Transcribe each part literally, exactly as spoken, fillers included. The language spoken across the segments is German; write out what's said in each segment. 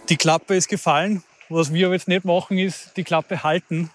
Die Klappe ist gefallen. Was wir aber jetzt nicht machen, ist die Klappe halten.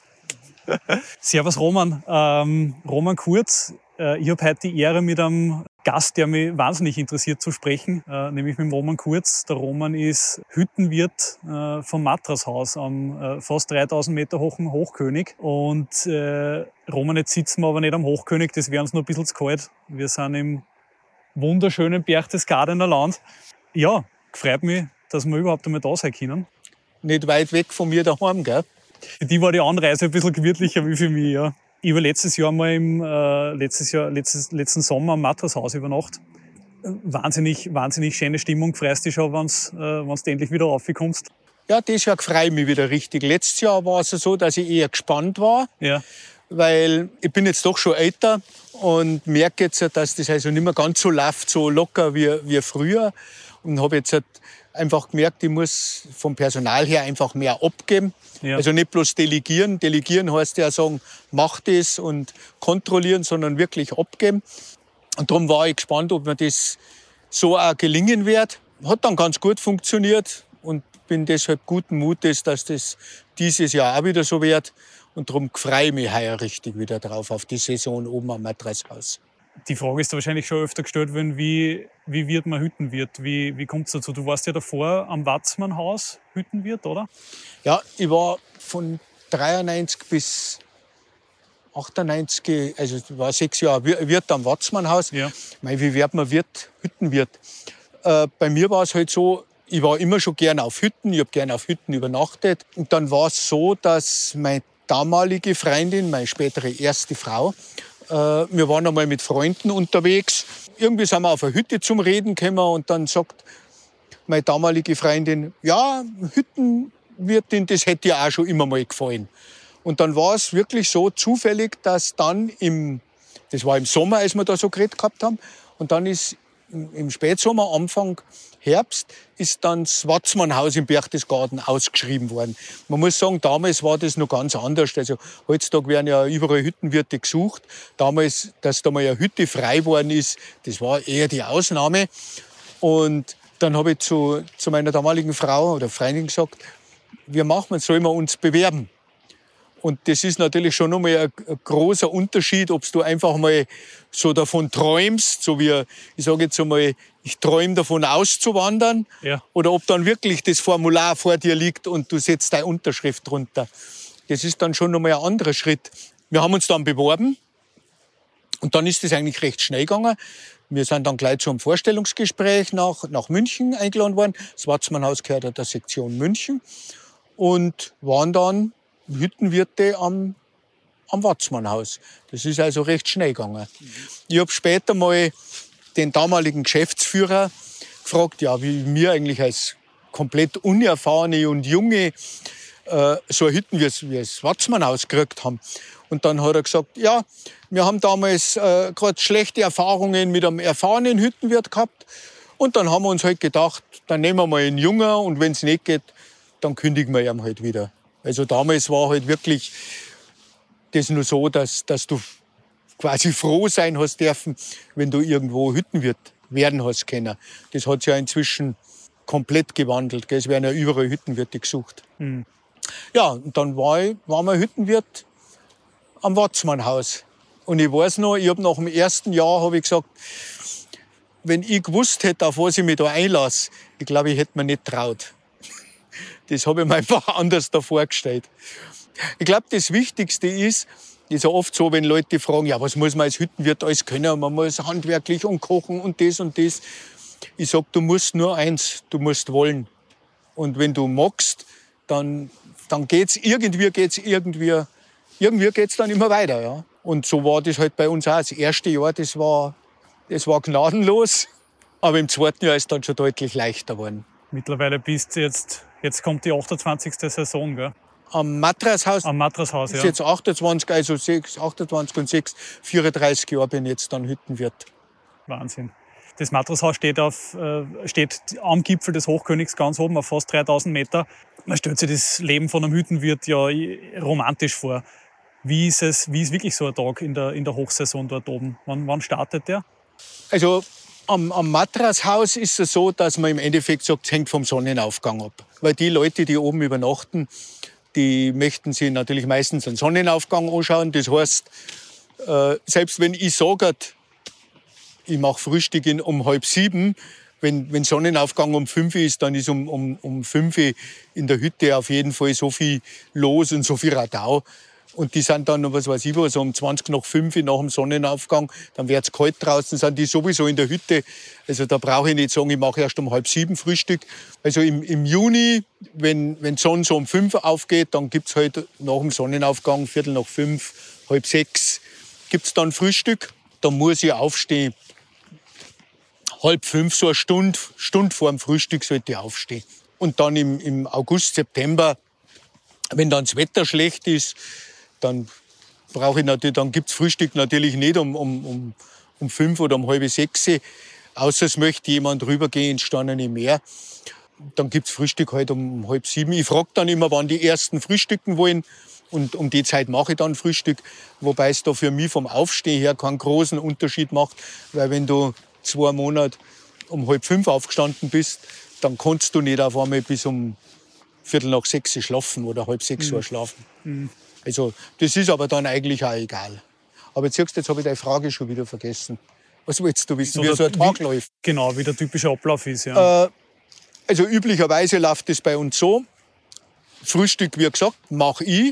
Servus Roman. Ähm, Roman Kurz. Äh, ich habe heute die Ehre, mit einem Gast, der mich wahnsinnig interessiert, zu sprechen, äh, nämlich mit dem Roman Kurz. Der Roman ist Hüttenwirt äh, vom Matrashaus am äh, fast dreitausend Meter hohen Hochkönig. Und äh, Roman, jetzt sitzen wir aber nicht am Hochkönig, das wäre uns noch ein bisschen zu kalt. Wir sind im wunderschönen Berchtesgadener Land. Ja, freut mich, dass wir überhaupt einmal da sein können. Nicht weit weg von mir daheim, gell? Für die war die Anreise ein bisschen gemütlicher wie für mich, ja. Ich war letztes Jahr mal im, äh, letztes Jahr, letztes, letzten Sommer am Matrashaus über Nacht. Wahnsinnig, wahnsinnig schöne Stimmung. Freust dich schon, wenn äh, du endlich wieder raufkommst? Ja, das Jahr freue ich mich wieder richtig. Letztes Jahr war es so, dass ich eher gespannt war. Ja. Weil ich bin jetzt doch schon älter und merke jetzt, dass das also nicht mehr ganz so läuft, so locker wie, wie früher. Und habe jetzt einfach gemerkt, ich muss vom Personal her einfach mehr abgeben. Ja. Also nicht bloß delegieren. Delegieren heißt ja sagen, mach das und kontrollieren, sondern wirklich abgeben. Und darum war ich gespannt, ob mir das so auch gelingen wird. Hat dann ganz gut funktioniert und bin deshalb guten Mutes, dass das dieses Jahr auch wieder so wird. Und darum freue ich mich heuer richtig wieder drauf, auf die Saison oben am Matrashaus. Die Frage ist wahrscheinlich schon öfter gestellt worden, wie, wie wird man Hüttenwirt? Wie, wie kommt es dazu? Du warst ja davor am Watzmannhaus Hüttenwirt, oder? Ja, ich war von dreiundneunzig bis achtundneunzig, also ich war sechs Jahre Wirt am Watzmannhaus. Ja. Mei, wie wird man Wirt, Hüttenwirt? Äh, bei mir war es halt so, ich war immer schon gerne auf Hütten, ich habe gerne auf Hütten übernachtet. Und dann war es so, dass meine damalige Freundin, meine spätere erste Frau, äh, wir waren einmal mit Freunden unterwegs. Irgendwie sind wir auf eine Hütte zum Reden gekommen und dann sagt meine damalige Freundin, ja, Hüttenwirtin, das hätte ihr auch schon immer mal gefallen. Und dann war es wirklich so zufällig, dass dann im, das war im Sommer, als wir da so geredet gehabt haben, und dann ist im Spätsommer, Anfang Herbst, ist dann das Watzmannhaus im Berchtesgaden ausgeschrieben worden. Man muss sagen, damals war das noch ganz anders. Also heutzutage werden ja überall Hüttenwirte gesucht. Damals, dass da mal eine Hütte frei worden ist, das war eher die Ausnahme. Und dann habe ich zu, zu meiner damaligen Frau oder Freundin gesagt, wir machen, sollen wir uns bewerben? Und das ist natürlich schon nochmal ein, ein großer Unterschied, ob du einfach mal so davon träumst, so wie, ich sage jetzt einmal, ich träume davon auszuwandern, ja, oder ob dann wirklich das Formular vor dir liegt und du setzt deine Unterschrift drunter. Das ist dann schon nochmal ein anderer Schritt. Wir haben uns dann beworben und dann ist das eigentlich recht schnell gegangen. Wir sind dann gleich zum Vorstellungsgespräch nach, nach München eingeladen worden. Das Watzmannhaus gehört der Sektion München und waren dann Hüttenwirte am, am Watzmannhaus. Das ist also recht schnell gegangen. Ich habe später mal den damaligen Geschäftsführer gefragt, ja, wie wir eigentlich als komplett unerfahrene und junge äh, so eine Hütten wie, wie das Watzmannhaus gekriegt haben. Und dann hat er gesagt, ja, wir haben damals äh, gerade schlechte Erfahrungen mit einem erfahrenen Hüttenwirt gehabt. Und dann haben wir uns halt gedacht, dann nehmen wir mal einen Jungen und wenn es nicht geht, dann kündigen wir ihn halt wieder. Also damals war halt wirklich das nur so, dass, dass du quasi froh sein hast dürfen, wenn du irgendwo Hüttenwirt werden hast können. Das hat sich ja inzwischen komplett gewandelt. Gell? Es werden ja überall Hüttenwirte gesucht. Mhm. Ja, und dann war ich, war wir Hüttenwirt am Watzmannhaus. Und ich weiß noch, ich habe nach dem ersten Jahr habe ich gesagt, wenn ich gewusst hätte, auf was ich mich da einlasse, ich glaube, ich hätte mir nicht traut. Das habe ich mir einfach anders da vorgestellt. Ich glaube, das Wichtigste ist, ist ja oft so, wenn Leute fragen, ja, was muss man als Hüttenwirt alles können? Man muss handwerklich und kochen und das und das. Ich sage, du musst nur eins, du musst wollen. Und wenn du magst, dann, dann geht's irgendwie, geht's irgendwie, irgendwie geht's dann immer weiter. Ja? Und so war das halt bei uns auch. Das erste Jahr, das war, das war gnadenlos. Aber im zweiten Jahr ist es dann schon deutlich leichter geworden. Mittlerweile bist du jetzt, jetzt kommt die achtundzwanzigste Saison, gell? Am Matrashaus. Am Matrashaus, ja. Ist jetzt achtundzwanzig, also sechs, achtundzwanzig und sechs, vierunddreißig Jahre bin ich jetzt dann Hüttenwirt. Wahnsinn. Das Matrashaus steht, auf, äh, steht am Gipfel des Hochkönigs ganz oben auf fast dreitausend Meter. Man stellt sich das Leben von einem Hüttenwirt ja romantisch vor. Wie ist es, wie ist wirklich so ein Tag in der, in der Hochsaison dort oben? Wann, wann startet der? Also Am, am Matrashaus ist es so, dass man im Endeffekt sagt, es hängt vom Sonnenaufgang ab. Weil die Leute, die oben übernachten, die möchten sich natürlich meistens einen Sonnenaufgang anschauen. Das heißt, äh, selbst wenn ich sage, ich mache Frühstück in, um halb sieben, wenn, wenn Sonnenaufgang um fünf ist, dann ist um, um, um fünf in der Hütte auf jeden Fall so viel los und so viel Radau. Und die sind dann, was weiß ich was, um zwanzig nach fünf nach dem Sonnenaufgang, dann wird es kalt draußen, sind die sowieso in der Hütte. Also da brauche ich nicht sagen, ich mache erst um halb sieben Frühstück. Also im, im Juni, wenn, wenn die Sonne so um fünf aufgeht, dann gibt es halt nach dem Sonnenaufgang, Viertel nach fünf, halb sechs, gibt es dann Frühstück. Da muss ich aufstehen. Halb fünf, so eine Stunde, Stunde vor dem Frühstück sollte ich aufstehen. Und dann im, im August, September, wenn dann das Wetter schlecht ist, dann brauche ich natürlich, dann gibt's Frühstück natürlich nicht um, um, um, um fünf oder um halb sechs. Außer es möchte jemand rübergehen ins Steinerne Meer. Dann gibt's Frühstück halt um halb sieben. Ich frage dann immer, wann die Ersten frühstücken wollen. Und um die Zeit mache ich dann Frühstück. Wobei es da für mich vom Aufstehen her keinen großen Unterschied macht. Weil wenn du zwei Monate um halb fünf aufgestanden bist, dann kannst du nicht auf einmal bis um Viertel nach sechs schlafen oder halb sechs Uhr schlafen. Mhm. Also das ist aber dann eigentlich auch egal. Aber jetzt siehst du, jetzt habe ich deine Frage schon wieder vergessen. Was willst du wissen, so wie so ein Tag wie, läuft? Genau, wie der typische Ablauf ist, ja. Äh, also üblicherweise läuft es bei uns so. Frühstück, wie gesagt, mache ich.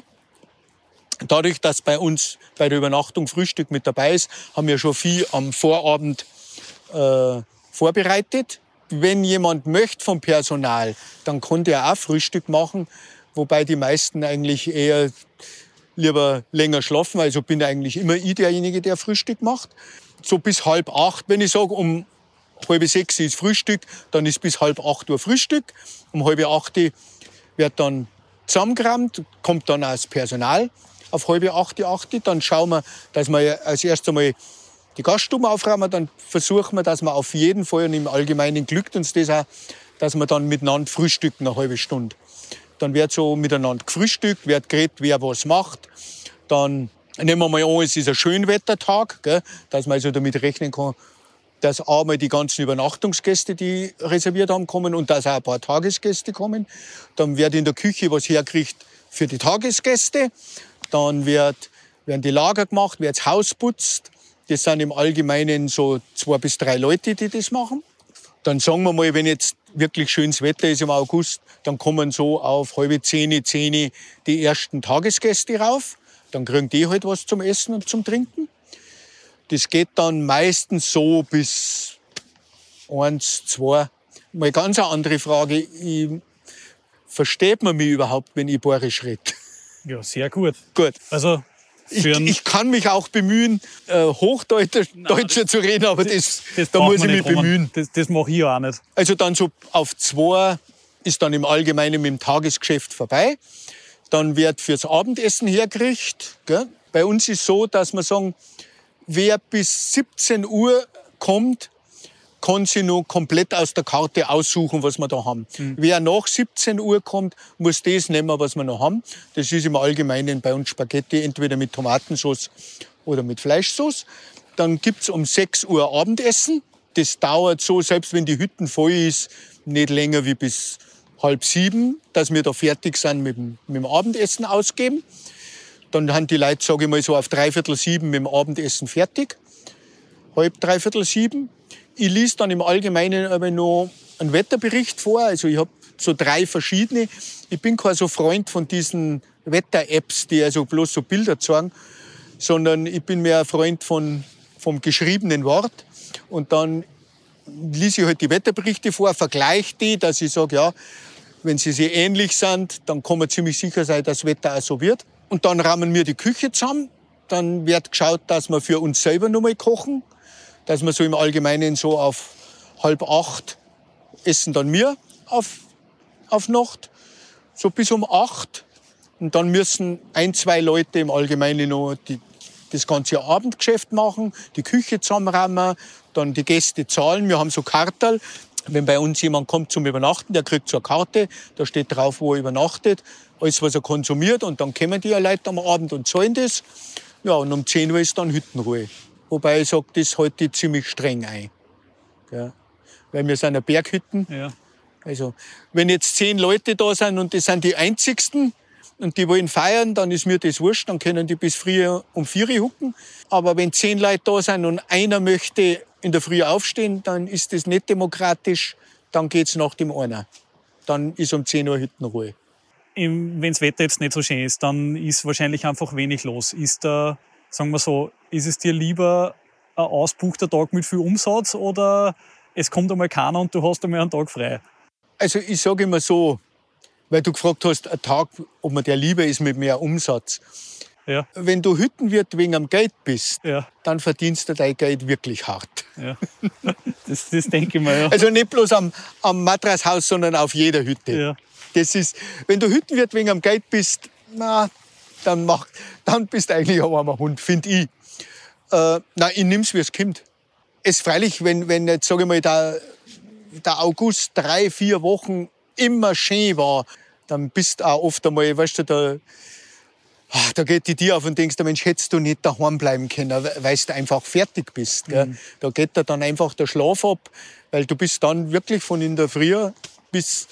Dadurch, dass bei uns bei der Übernachtung Frühstück mit dabei ist, haben wir schon viel am Vorabend äh, vorbereitet. Wenn jemand möchte vom Personal, dann kann der auch Frühstück machen. Wobei die meisten eigentlich eher lieber länger schlafen. Also bin eigentlich immer ich derjenige, der Frühstück macht. So bis halb acht, wenn ich sage, um halb sechs ist Frühstück, dann ist bis halb acht Uhr Frühstück. Um halb acht wird dann zusammengerammt, kommt dann auch das Personal auf halb acht, acht. Dann schauen wir, dass wir als erstes einmal die Gaststube aufräumen. Dann versuchen wir, dass wir auf jeden Fall, und im Allgemeinen glückt uns das auch, dass wir dann miteinander frühstücken, eine halbe Stunde. Dann wird so miteinander gefrühstückt, wird geredet, wer was macht. Dann nehmen wir mal an, es ist ein Schönwettertag, gell, dass man also damit rechnen kann, dass einmal die ganzen Übernachtungsgäste, die reserviert haben, kommen und dass auch ein paar Tagesgäste kommen. Dann wird in der Küche was hergerichtet für die Tagesgäste. Dann wird, werden die Lager gemacht, wird das Haus putzt. Das sind im Allgemeinen so zwei bis drei Leute, die das machen. Dann sagen wir mal, wenn jetzt wirklich schönes Wetter ist im August, dann kommen so auf halbe zehn, zehn die ersten Tagesgäste rauf. Dann kriegen die halt was zum Essen und zum Trinken. Das geht dann meistens so bis eins, zwei. Mal ganz eine andere Frage. Ich, versteht man mich überhaupt, wenn ich bayerisch rede? Ja, sehr gut. Gut. Also Ich, ich kann mich auch bemühen, äh, Hochdeutscher Nein, das, zu reden, aber das, das da muss ich mich bemühen. Das, das mache ich auch nicht. Also dann so auf zwei ist dann im Allgemeinen mit dem Tagesgeschäft vorbei. Dann wird fürs Abendessen hergerichtet. Gell? Bei uns ist so, dass wir sagen, wer bis siebzehn Uhr kommt, kann sich noch komplett aus der Karte aussuchen, was wir da haben. Mhm. Wer nach siebzehn Uhr kommt, muss das nehmen, was wir noch haben. Das ist im Allgemeinen bei uns Spaghetti, entweder mit Tomatensauce oder mit Fleischsauce. Dann gibt's um sechs Uhr Abendessen. Das dauert so, selbst wenn die Hütten voll ist, nicht länger wie bis halb sieben, dass wir da fertig sind mit dem, mit dem Abendessen ausgeben. Dann haben die Leute, sage ich mal, so auf dreiviertel sieben mit dem Abendessen fertig. Halb, dreiviertel sieben. Ich lese dann im Allgemeinen aber noch einen Wetterbericht vor. Also ich habe so drei verschiedene. Ich bin kein so Freund von diesen Wetter-Apps, die also bloß so Bilder zeigen, sondern ich bin mehr ein Freund von, vom geschriebenen Wort. Und dann lese ich halt die Wetterberichte vor, vergleiche die, dass ich sage, ja, wenn sie sehr ähnlich sind, dann kann man ziemlich sicher sein, dass das Wetter auch so wird. Und dann rahmen wir die Küche zusammen. Dann wird geschaut, dass wir für uns selber noch mal kochen. Dass wir so im Allgemeinen so auf halb acht essen dann wir auf, auf Nacht. So bis um acht. Und dann müssen ein, zwei Leute im Allgemeinen noch die, das ganze Abendgeschäft machen, die Küche zusammenräumen, dann die Gäste zahlen. Wir haben so Karten. Wenn bei uns jemand kommt zum Übernachten, der kriegt so eine Karte, da steht drauf, wo er übernachtet, alles, was er konsumiert. Und dann kommen die Leute am Abend und zahlen das. Ja, und um zehn Uhr ist dann Hüttenruhe. Wobei ich sage, das halte ich ziemlich streng ein. Gell? Weil wir sind eine Berghütten. Ja. Also, wenn jetzt zehn Leute da sind und das sind die einzigsten und die wollen feiern, dann ist mir das wurscht, dann können die bis früh um vier Uhr hucken. Aber wenn zehn Leute da sind und einer möchte in der Früh aufstehen, dann ist das nicht demokratisch, dann geht's nach dem einer. Dann ist um zehn Uhr Hüttenruhe. Wenn das Wetter jetzt nicht so schön ist, dann ist wahrscheinlich einfach wenig los. Ist da, sagen wir so, ist es dir lieber ein ausbuchter Tag mit viel Umsatz oder es kommt einmal keiner und du hast einmal einen Tag frei? Also ich sage immer so, weil du gefragt hast, ein Tag, ob mir der lieber ist mit mehr Umsatz. Ja. Wenn du Hüttenwirt wegen am Geld bist, Ja. dann verdienst du dein Geld wirklich hart. Ja. Das, das denke ich mir, ja. Also nicht bloß am, am Matrashaus, sondern auf jeder Hütte. Ja. Das ist, wenn du Hüttenwirt wegen am Geld bist, na, dann, mach, dann bist du eigentlich ein armer Hund, finde ich. Äh, nein, ich nehme es, wie es kommt. Es freilich, wenn, wenn jetzt, sage ich mal, der, der August drei, vier Wochen immer schön war, dann bist du auch oft einmal, weißt du, da, ach, da geht die Tür auf und denkst, Mensch, hättest du nicht daheim bleiben können, weil du einfach fertig bist. Gell? Mhm. Da geht dir dann einfach der Schlaf ab, weil du bist dann wirklich von in der Früh bis,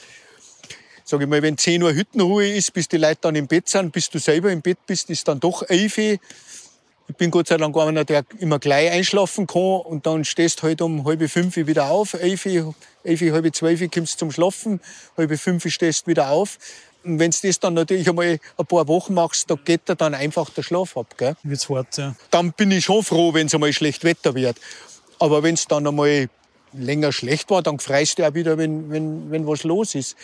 sag ich mal, wenn zehn Uhr Hüttenruhe ist, bis die Leute dann im Bett sind, bis du selber im Bett bist, ist dann doch elf Uhr. Ich bin Gott sei Dank einer, der immer gleich einschlafen kann und dann stehst du halt um halb fünf wieder auf, elf Uhr, elf Uhr, halb zwölf Uhr kommst du zum Schlafen, halb fünf stehst du wieder auf. Und wenn du das dann natürlich einmal ein paar Wochen machst, da geht dir dann einfach der Schlaf ab. Gell? Wird's hart, ja. Dann bin ich schon froh, wenn es einmal schlecht Wetter wird. Aber wenn es dann einmal länger schlecht war, dann freust du auch wieder, wenn, wenn, wenn was los ist.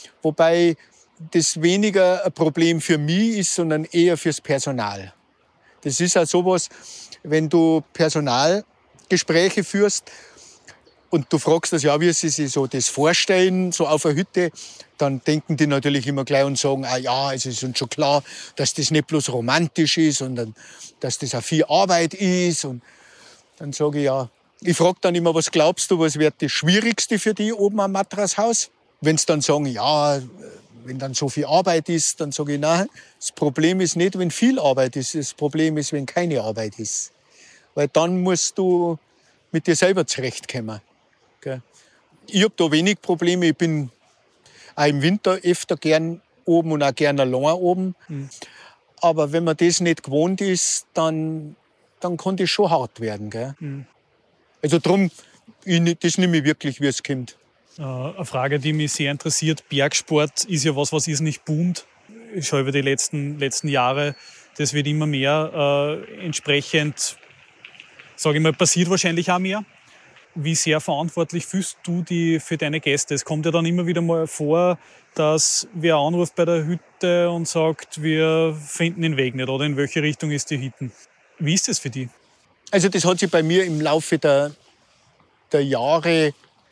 Wobei das weniger ein Problem für mich ist, sondern eher fürs Personal. Das ist auch sowas, wenn du Personalgespräche führst und du fragst das, ja, wie sie sich so das vorstellen, so auf einer Hütte, dann denken die natürlich immer gleich und sagen, ah ja, es ist uns schon klar, dass das nicht bloß romantisch ist, sondern dass das auch viel Arbeit ist. Und dann sage ich, ja, ich frage dann immer, was glaubst du, was wird das Schwierigste für dich oben am Matrashaus? Wenn sie dann sagen, ja, wenn dann so viel Arbeit ist, dann sage ich, nein, das Problem ist nicht, wenn viel Arbeit ist, das Problem ist, wenn keine Arbeit ist. Weil dann musst du mit dir selber zurechtkommen. Gell? Ich habe da wenig Probleme, ich bin auch im Winter öfter gern oben und auch gern allein oben. Mhm. Aber wenn man das nicht gewohnt ist, dann, dann kann das schon hart werden. Gell? Mhm. Also darum, ich, das nehme ich wirklich, wie es kommt. Eine Frage, die mich sehr interessiert. Bergsport ist ja was, was ist nicht boomt. Schon über die letzten, letzten Jahre. Das wird immer mehr. Äh, entsprechend, sage ich mal, passiert wahrscheinlich auch mehr. Wie sehr verantwortlich fühlst du dich für deine Gäste? Es kommt ja dann immer wieder mal vor, dass wer anruft bei der Hütte und sagt, wir finden den Weg nicht oder in welche Richtung ist die Hütten. Wie ist das für dich? Also das hat sich bei mir im Laufe der, der Jahre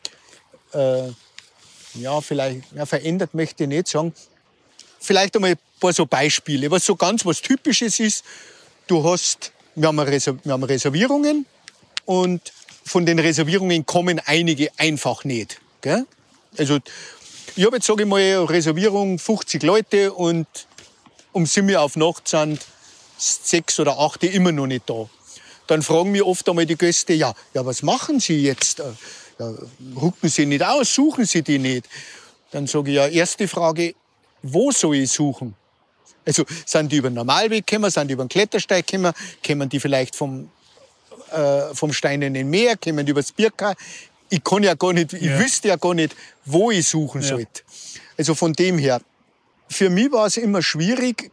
äh, ja, vielleicht ja, verändert, möchte ich nicht sagen. Vielleicht einmal ein paar so Beispiele, was so ganz was Typisches ist. Du hast, wir haben, Reserv, wir haben Reservierungen und von den Reservierungen kommen einige einfach nicht. Gell? Also ich habe jetzt, sage ich mal, eine Reservierung fünfzig Leute und um sieben Uhr auf Nacht sind sechs oder acht immer noch nicht da. Dann fragen mich oft einmal die Gäste, ja, ja, was machen Sie jetzt? Ja, rucken Sie nicht aus, suchen Sie die nicht? Dann sage ich, ja, erste Frage, wo soll ich suchen? Also sind die über den Normalweg gekommen, sind die über den Klettersteig gekommen, kommen die vielleicht vom, äh, vom Steinernen Meer, kommen die über das Birka? Ich kann ja gar nicht, ich ja. wüsste ja gar nicht, wo ich suchen ja. sollte. Also von dem her, für mich war es immer schwierig,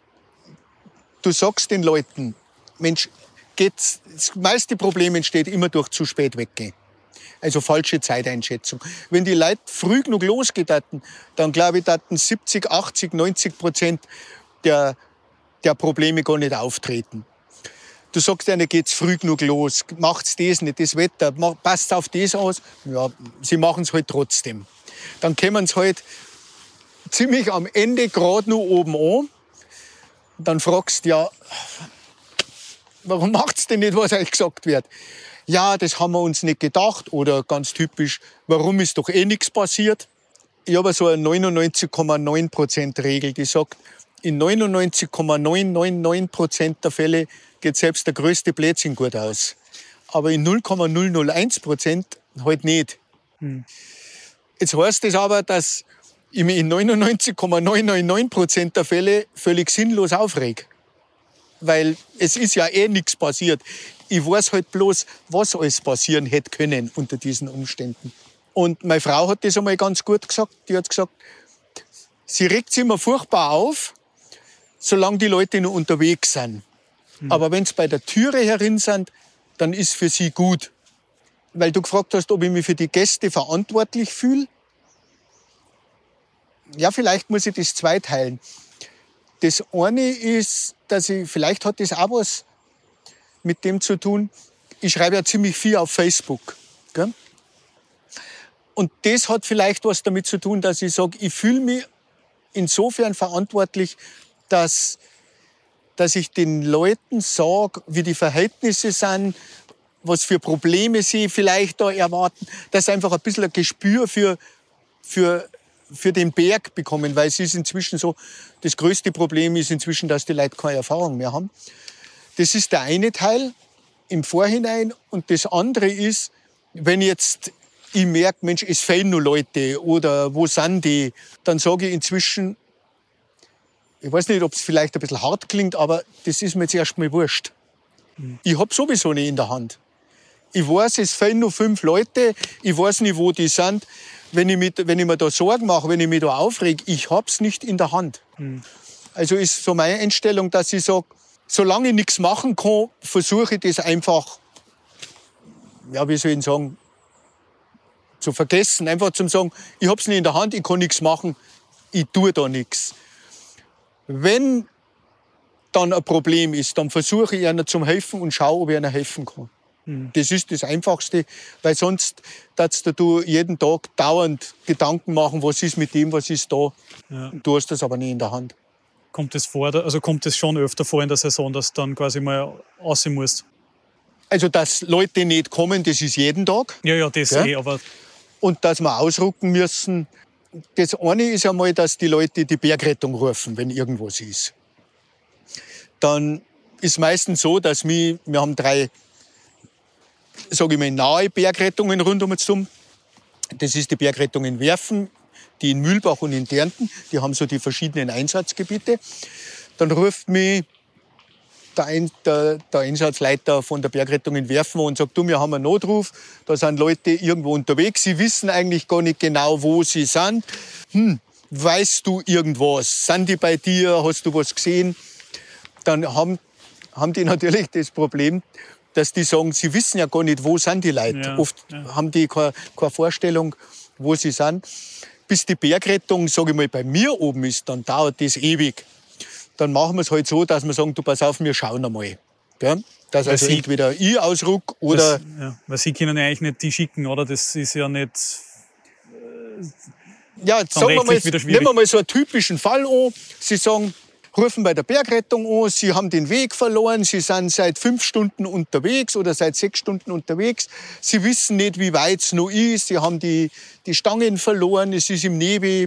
du sagst den Leuten, Mensch, geht's, das meiste Problem entsteht immer durch zu spät weggehen. Also falsche Zeiteinschätzung. Wenn die Leute früh genug losgehen, dann glaube ich, dass siebzig, achtzig, neunzig Prozent der, der Probleme gar nicht auftreten. Du sagst ihnen, geht's früh genug los, macht's das nicht, das Wetter, passt auf das aus. Ja, sie machen es halt trotzdem. Dann kommen sie halt ziemlich am Ende gerade noch oben an. Dann fragst du, ja, warum macht's denn nicht, was euch gesagt wird? Ja, das haben wir uns nicht gedacht. Oder ganz typisch, warum ist doch eh nichts passiert? Ich habe so eine neunundneunzig Komma neun Prozent Regel, die sagt, in neunundneunzig Komma neun neun neun Prozent der Fälle geht selbst der größte Blödsinn gut aus. Aber in null Komma null null eins Prozent halt nicht. Hm. Jetzt heißt das aber, dass ich mich in neunundneunzig Komma neunhundertneunundneunzig Prozent der Fälle völlig sinnlos aufrege. Weil es ist ja eh nichts passiert. Ich weiß halt bloß, was alles passieren hätte können unter diesen Umständen. Und meine Frau hat das einmal ganz gut gesagt. Die hat gesagt, sie regt sich immer furchtbar auf, solange die Leute noch unterwegs sind. Mhm. Aber wenn sie bei der Türe herin sind, dann ist für sie gut. Weil du gefragt hast, ob ich mich für die Gäste verantwortlich fühle. Ja, vielleicht muss ich das zweiteilen. Das eine ist, dass ich, vielleicht hat das auch was mit dem zu tun, ich schreibe ja ziemlich viel auf Facebook. Gell? Und das hat vielleicht was damit zu tun, dass ich sage, ich fühle mich insofern verantwortlich, dass, dass ich den Leuten sage, wie die Verhältnisse sind, was für Probleme sie vielleicht da erwarten, dass sie einfach ein bisschen ein Gespür für, für, für den Berg bekommen, weil es ist inzwischen so, das größte Problem ist inzwischen, dass die Leute keine Erfahrung mehr haben. Das ist der eine Teil im Vorhinein. Und das andere ist, wenn jetzt ich merke, Mensch, es fehlen nur Leute oder wo sind die, dann sage ich inzwischen, ich weiß nicht, ob es vielleicht ein bisschen hart klingt, aber das ist mir jetzt erstmal wurscht. Mhm. Ich habe sowieso nicht in der Hand. Ich weiß, es fehlen nur fünf Leute, ich weiß nicht, wo die sind. Wenn ich, mit, wenn ich mir da Sorgen mache, wenn ich mich da aufrege, ich habe es nicht in der Hand. Mhm. Also ist so meine Einstellung, dass ich sage, solange ich nichts machen kann, versuche ich das einfach, ja, wie soll ich sagen, zu vergessen. Einfach zu sagen, ich habe es nicht in der Hand, ich kann nichts machen, ich tue da nichts. Wenn dann ein Problem ist, dann versuche ich ihnen zu helfen und schaue, ob ich ihnen helfen kann. Mhm. Das ist das Einfachste, weil sonst darfst du jeden Tag dauernd Gedanken machen, was ist mit dem, was ist da. Ja. Du hast das aber nicht in der Hand. Kommt es vor, also kommt es schon öfter vor in der Saison, dass du dann quasi mal aussehen musst? Also, dass Leute nicht kommen, das ist jeden Tag. Ja, ja, das ja? eh, aber... Und dass wir ausrücken müssen. Das eine ist einmal, dass die Leute die Bergrettung rufen, wenn irgendwas ist. Dann ist meistens so, dass wir, wir haben drei, sage ich mal, nahe Bergrettungen rund um uns herum. Das ist die Bergrettung in Werfen, die in Mühlbach und in Dernten. Die haben so die verschiedenen Einsatzgebiete. Dann ruft mich Der, Ein, der, der Einsatzleiter von der Bergrettung in Werfen und sagt, du, wir haben einen Notruf, da sind Leute irgendwo unterwegs, sie wissen eigentlich gar nicht genau, wo sie sind. Hm, weißt du irgendwas? Sind die bei dir? Hast du was gesehen? Dann haben, haben die natürlich das Problem, dass die sagen, sie wissen ja gar nicht, wo sind die Leute. Ja, Oft ja. haben die keine, keine Vorstellung, wo sie sind. Bis die Bergrettung, sage ich mal, bei mir oben ist, dann dauert das ewig. Dann machen wir es halt so, dass wir sagen, du pass auf, wir schauen einmal. Ja? Dass also Sie, entweder ich ausruck oder... Das, ja, weil Sie können ja eigentlich nicht die schicken, oder? Das ist ja nicht... Äh, ja, jetzt sagen wir mal, nehmen wir mal so einen typischen Fall an. Sie sagen, rufen bei der Bergrettung an, Sie haben den Weg verloren, Sie sind seit fünf Stunden unterwegs oder seit sechs Stunden unterwegs. Sie wissen nicht, wie weit es noch ist, Sie haben die, die Stangen verloren, es ist im Nebel.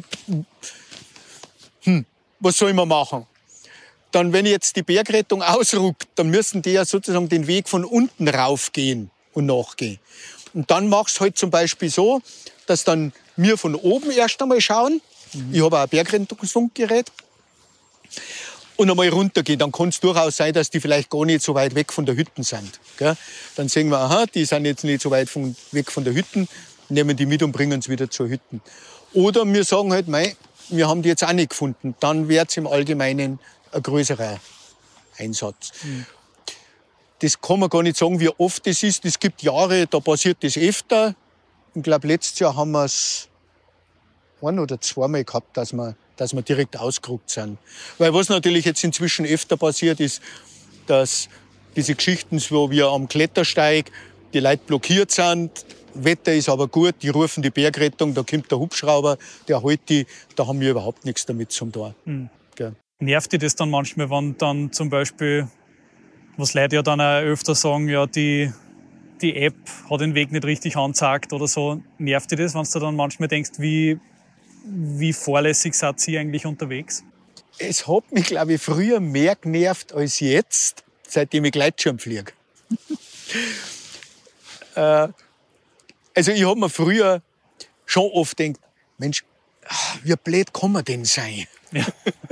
Hm, was soll man machen? Dann, wenn jetzt die Bergrettung ausrückt, dann müssen die ja sozusagen den Weg von unten raufgehen und nachgehen. Und dann machst du halt zum Beispiel so, dass dann wir von oben erst einmal schauen. Mhm. Ich habe auch ein Bergrettungsfunkgerät. Und einmal runtergehen. Dann kann es durchaus sein, dass die vielleicht gar nicht so weit weg von der Hütte sind. Gell? Dann sehen wir, aha, die sind jetzt nicht so weit von, weg von der Hütte, nehmen die mit und bringen sie wieder zur Hütte. Oder wir sagen halt, mei, wir haben die jetzt auch nicht gefunden. Dann wird es im Allgemeinen ein größerer Einsatz. Mhm. Das kann man gar nicht sagen, wie oft das ist. Es gibt Jahre, da passiert das öfter. Ich glaube, letztes Jahr haben wir es ein- oder zweimal gehabt, dass wir, dass wir direkt ausgerückt sind. Weil was natürlich jetzt inzwischen öfter passiert ist, dass diese Geschichten, wo wir am Klettersteig die Leute blockiert sind, Wetter ist aber gut, die rufen die Bergrettung, da kommt der Hubschrauber, der holt die, da haben wir überhaupt nichts damit zu tun. Mhm. Gell. Nervt dich das dann manchmal, wenn dann zum Beispiel, was Leute ja dann auch öfter sagen, ja, die, die App hat den Weg nicht richtig angezeigt oder so. Nervt dich das, wenn du dann manchmal denkst, wie, wie vorlässig seid ihr eigentlich unterwegs? Es hat mich, glaube ich, früher mehr genervt als jetzt, seitdem ich Gleitschirm fliege. äh, also ich habe mir früher schon oft denkt, Mensch, wie blöd kann man denn sein? Ja.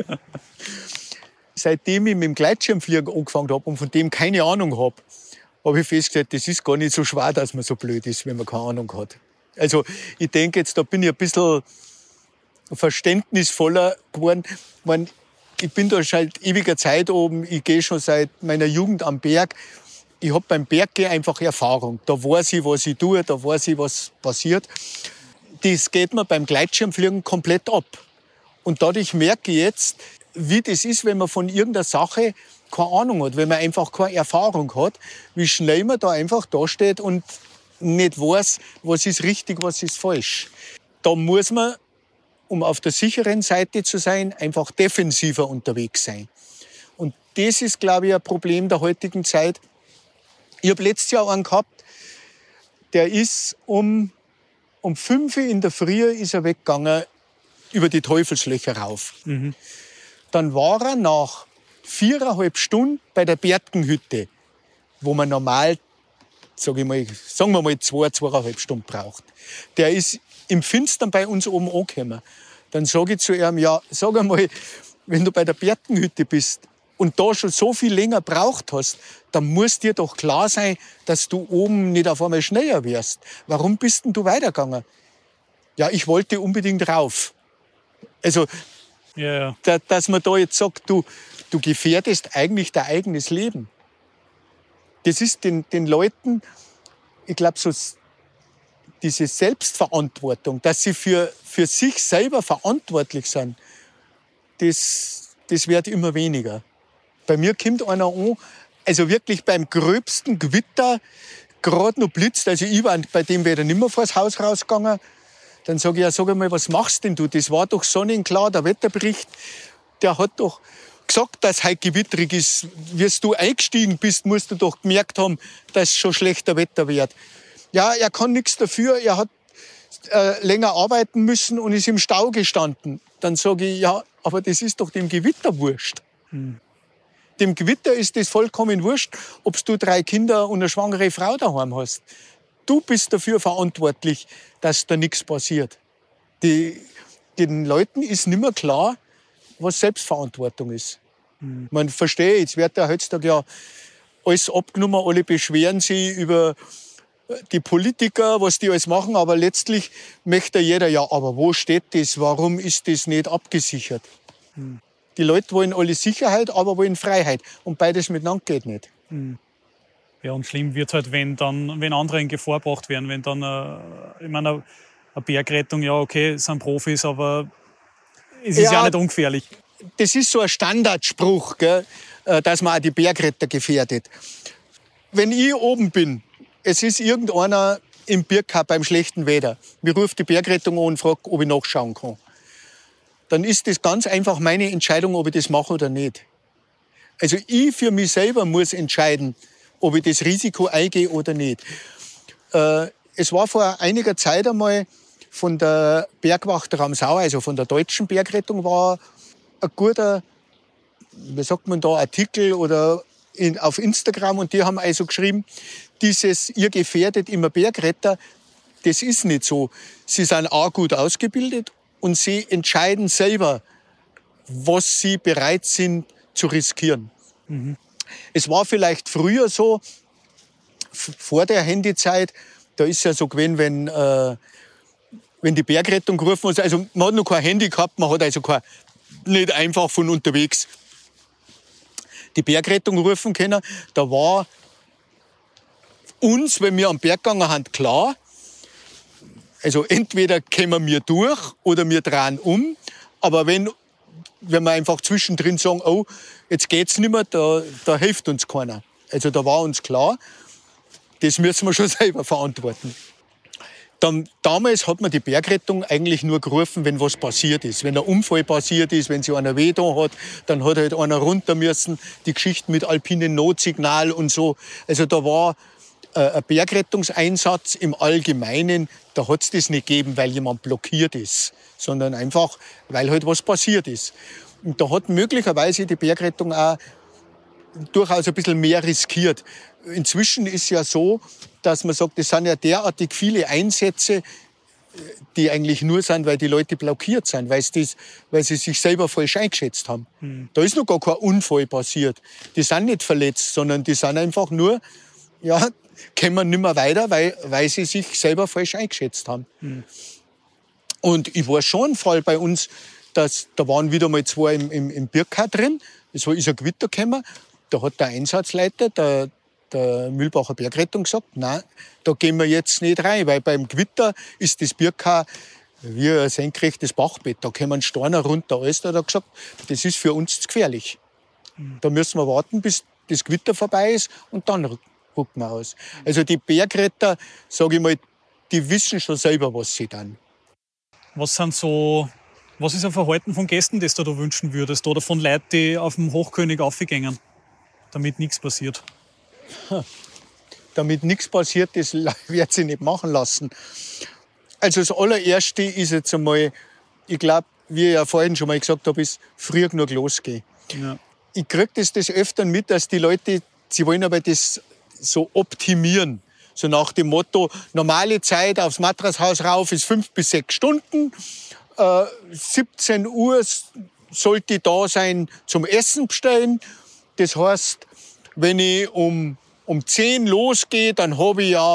Seitdem ich mit dem Gleitschirmfliegen angefangen habe und von dem keine Ahnung habe, habe ich festgestellt, das ist gar nicht so schwer, dass man so blöd ist, wenn man keine Ahnung hat. Also ich denke jetzt, da bin ich ein bisschen verständnisvoller geworden. Ich meine, ich bin da schon seit ewiger Zeit oben, ich gehe schon seit meiner Jugend am Berg. Ich habe beim Berggehen einfach Erfahrung. Da weiß ich, was ich tue, da weiß ich, was passiert. Das geht mir beim Gleitschirmfliegen komplett ab. Und dadurch merke ich jetzt, wie das ist, wenn man von irgendeiner Sache keine Ahnung hat, wenn man einfach keine Erfahrung hat, wie schnell man da einfach dasteht und nicht weiß, was ist richtig, was ist falsch. Da muss man, um auf der sicheren Seite zu sein, einfach defensiver unterwegs sein. Und das ist, glaube ich, ein Problem der heutigen Zeit. Ich habe letztes Jahr einen gehabt, der ist um, um fünf Uhr in der Früh ist er weggegangen, über die Teufelslöcher rauf. Mhm. Dann war er nach viereinhalb Stunden bei der Bergenhütte, wo man normal, sag ich mal, sagen wir mal, zwei, zweieinhalb Stunden braucht. Der ist im Finstern bei uns oben angekommen. Dann sage ich zu ihm, ja, sag einmal, wenn du bei der Bergenhütte bist und da schon so viel länger braucht hast, dann muss dir doch klar sein, dass du oben nicht auf einmal schneller wirst. Warum bist denn du weitergegangen? Ja, ich wollte unbedingt rauf. Also, ja, ja. Da, dass man da jetzt sagt, du, du gefährdest eigentlich dein eigenes Leben. Das ist den, den Leuten, ich glaube, so diese Selbstverantwortung, dass sie für, für sich selber verantwortlich sind, das, das wird immer weniger. Bei mir kommt einer an, also wirklich beim gröbsten Gewitter, gerade noch blitzt, also ich war bei dem wäre nicht mehr vor das Haus rausgegangen. Dann sage ich, ja, sag einmal, was machst denn du? Das war doch sonnenklar, der Wetterbericht, der hat doch gesagt, dass es heute gewittrig ist. Wie du eingestiegen bist, musst du doch gemerkt haben, dass es schon schlechter Wetter wird. Ja, er kann nichts dafür, er hat äh, länger arbeiten müssen und ist im Stau gestanden. Dann sage ich, ja, aber das ist doch dem Gewitter wurscht. Hm. Dem Gewitter ist das vollkommen wurscht, ob du drei Kinder und eine schwangere Frau daheim hast. Du bist dafür verantwortlich, dass da nichts passiert. Die, den Leuten ist nicht mehr klar, was Selbstverantwortung ist. Mhm. Man verstehe, jetzt wird ja heutzutage ja alles abgenommen, alle beschweren sich über die Politiker, was die alles machen, aber letztlich möchte jeder, ja, aber wo steht das, warum ist das nicht abgesichert? Mhm. Die Leute wollen alle Sicherheit, aber wollen Freiheit und beides miteinander geht nicht. Mhm. Ja, und schlimm wird halt, wenn dann, wenn andere in Gefahr gebracht werden, wenn dann, äh, ich meine, eine Bergrettung, ja, okay, sind Profis, aber es ist ja, ja nicht ungefährlich. Das ist so ein Standardspruch, gell, dass man auch die Bergretter gefährdet. Wenn ich oben bin, es ist irgendeiner im Birka beim schlechten Wetter, mir ruft die Bergrettung an und fragt, ob ich nachschauen kann. Dann ist das ganz einfach meine Entscheidung, ob ich das mache oder nicht. Also ich für mich selber muss entscheiden, ob ich das Risiko eingehe oder nicht. Äh, es war vor einiger Zeit einmal von der Bergwacht Ramsau, also von der deutschen Bergrettung, war ein guter, wie sagt man da, Artikel oder in, auf Instagram, und die haben also geschrieben, dieses, ihr gefährdet immer Bergretter, das ist nicht so. Sie sind auch gut ausgebildet und sie entscheiden selber, was sie bereit sind zu riskieren. Mhm. Es war vielleicht früher so, vor der Handyzeit, da ist ja so gewesen, wenn, äh, wenn die Bergrettung gerufen hat, also man hat noch kein Handy gehabt, man hat also kein, nicht einfach von unterwegs die Bergrettung rufen können. Da war uns, wenn wir am Berg gegangen sind, klar, also entweder kommen wir durch oder wir drehen um, aber wenn wenn wir einfach zwischendrin sagen, oh, jetzt geht's nicht mehr, da, da hilft uns keiner. Also da war uns klar, das müssen wir schon selber verantworten. Dann, damals hat man die Bergrettung eigentlich nur gerufen, wenn was passiert ist. Wenn ein Unfall passiert ist, wenn sich einer wehgetan hat, dann hat halt einer runter müssen. Die Geschichte mit alpinen Notsignal und so. Also da war äh, ein Bergrettungseinsatz im Allgemeinen, da hat es das nicht gegeben, weil jemand blockiert ist, sondern einfach, weil halt was passiert ist. Und da hat möglicherweise die Bergrettung auch durchaus ein bisschen mehr riskiert. Inzwischen ist ja so, dass man sagt, es sind ja derartig viele Einsätze, die eigentlich nur sind, weil die Leute blockiert sind, weil sie, das, weil sie sich selber falsch eingeschätzt haben. Mhm. Da ist noch gar kein Unfall passiert. Die sind nicht verletzt, sondern die sind einfach nur, ja, kommen nicht mehr weiter, weil, weil sie sich selber falsch eingeschätzt haben. Mhm. Und ich war schon ein Fall bei uns, dass, da waren wieder mal zwei im, im, im Birka drin. Es war, ist ein Gewitter gekommen. Da hat der Einsatzleiter, der, der Mühlbacher Bergrettung, gesagt, nein, da gehen wir jetzt nicht rein, weil beim Gewitter ist das Birka wie ein senkrechtes Bachbett. Da kommen Steine runter, alles. Da hat er gesagt, das ist für uns zu gefährlich. Mhm. Da müssen wir warten, bis das Gewitter vorbei ist und dann rücken wir aus. Also die Bergretter, sage ich mal, die wissen schon selber, was sie tun. Was sind so, was ist ein Verhalten von Gästen, das du da wünschen würdest? Oder von Leuten, die auf den Hochkönig aufgehen, damit nichts passiert? Hm. Damit nichts passiert, das wird sie nicht machen lassen. Also das allererste ist jetzt einmal, ich glaube, wie ich ja vorhin schon mal gesagt habe, ist früh genug losgehen. Ja. Ich kriege das des Öfteren mit, dass die Leute, sie wollen aber das so optimieren. So nach dem Motto, normale Zeit aufs Matrashaus rauf ist fünf bis sechs Stunden. Äh, siebzehn Uhr sollte ich da sein zum Essen bestellen. Das heißt, wenn ich um, um zehn losgehe, dann habe ich ja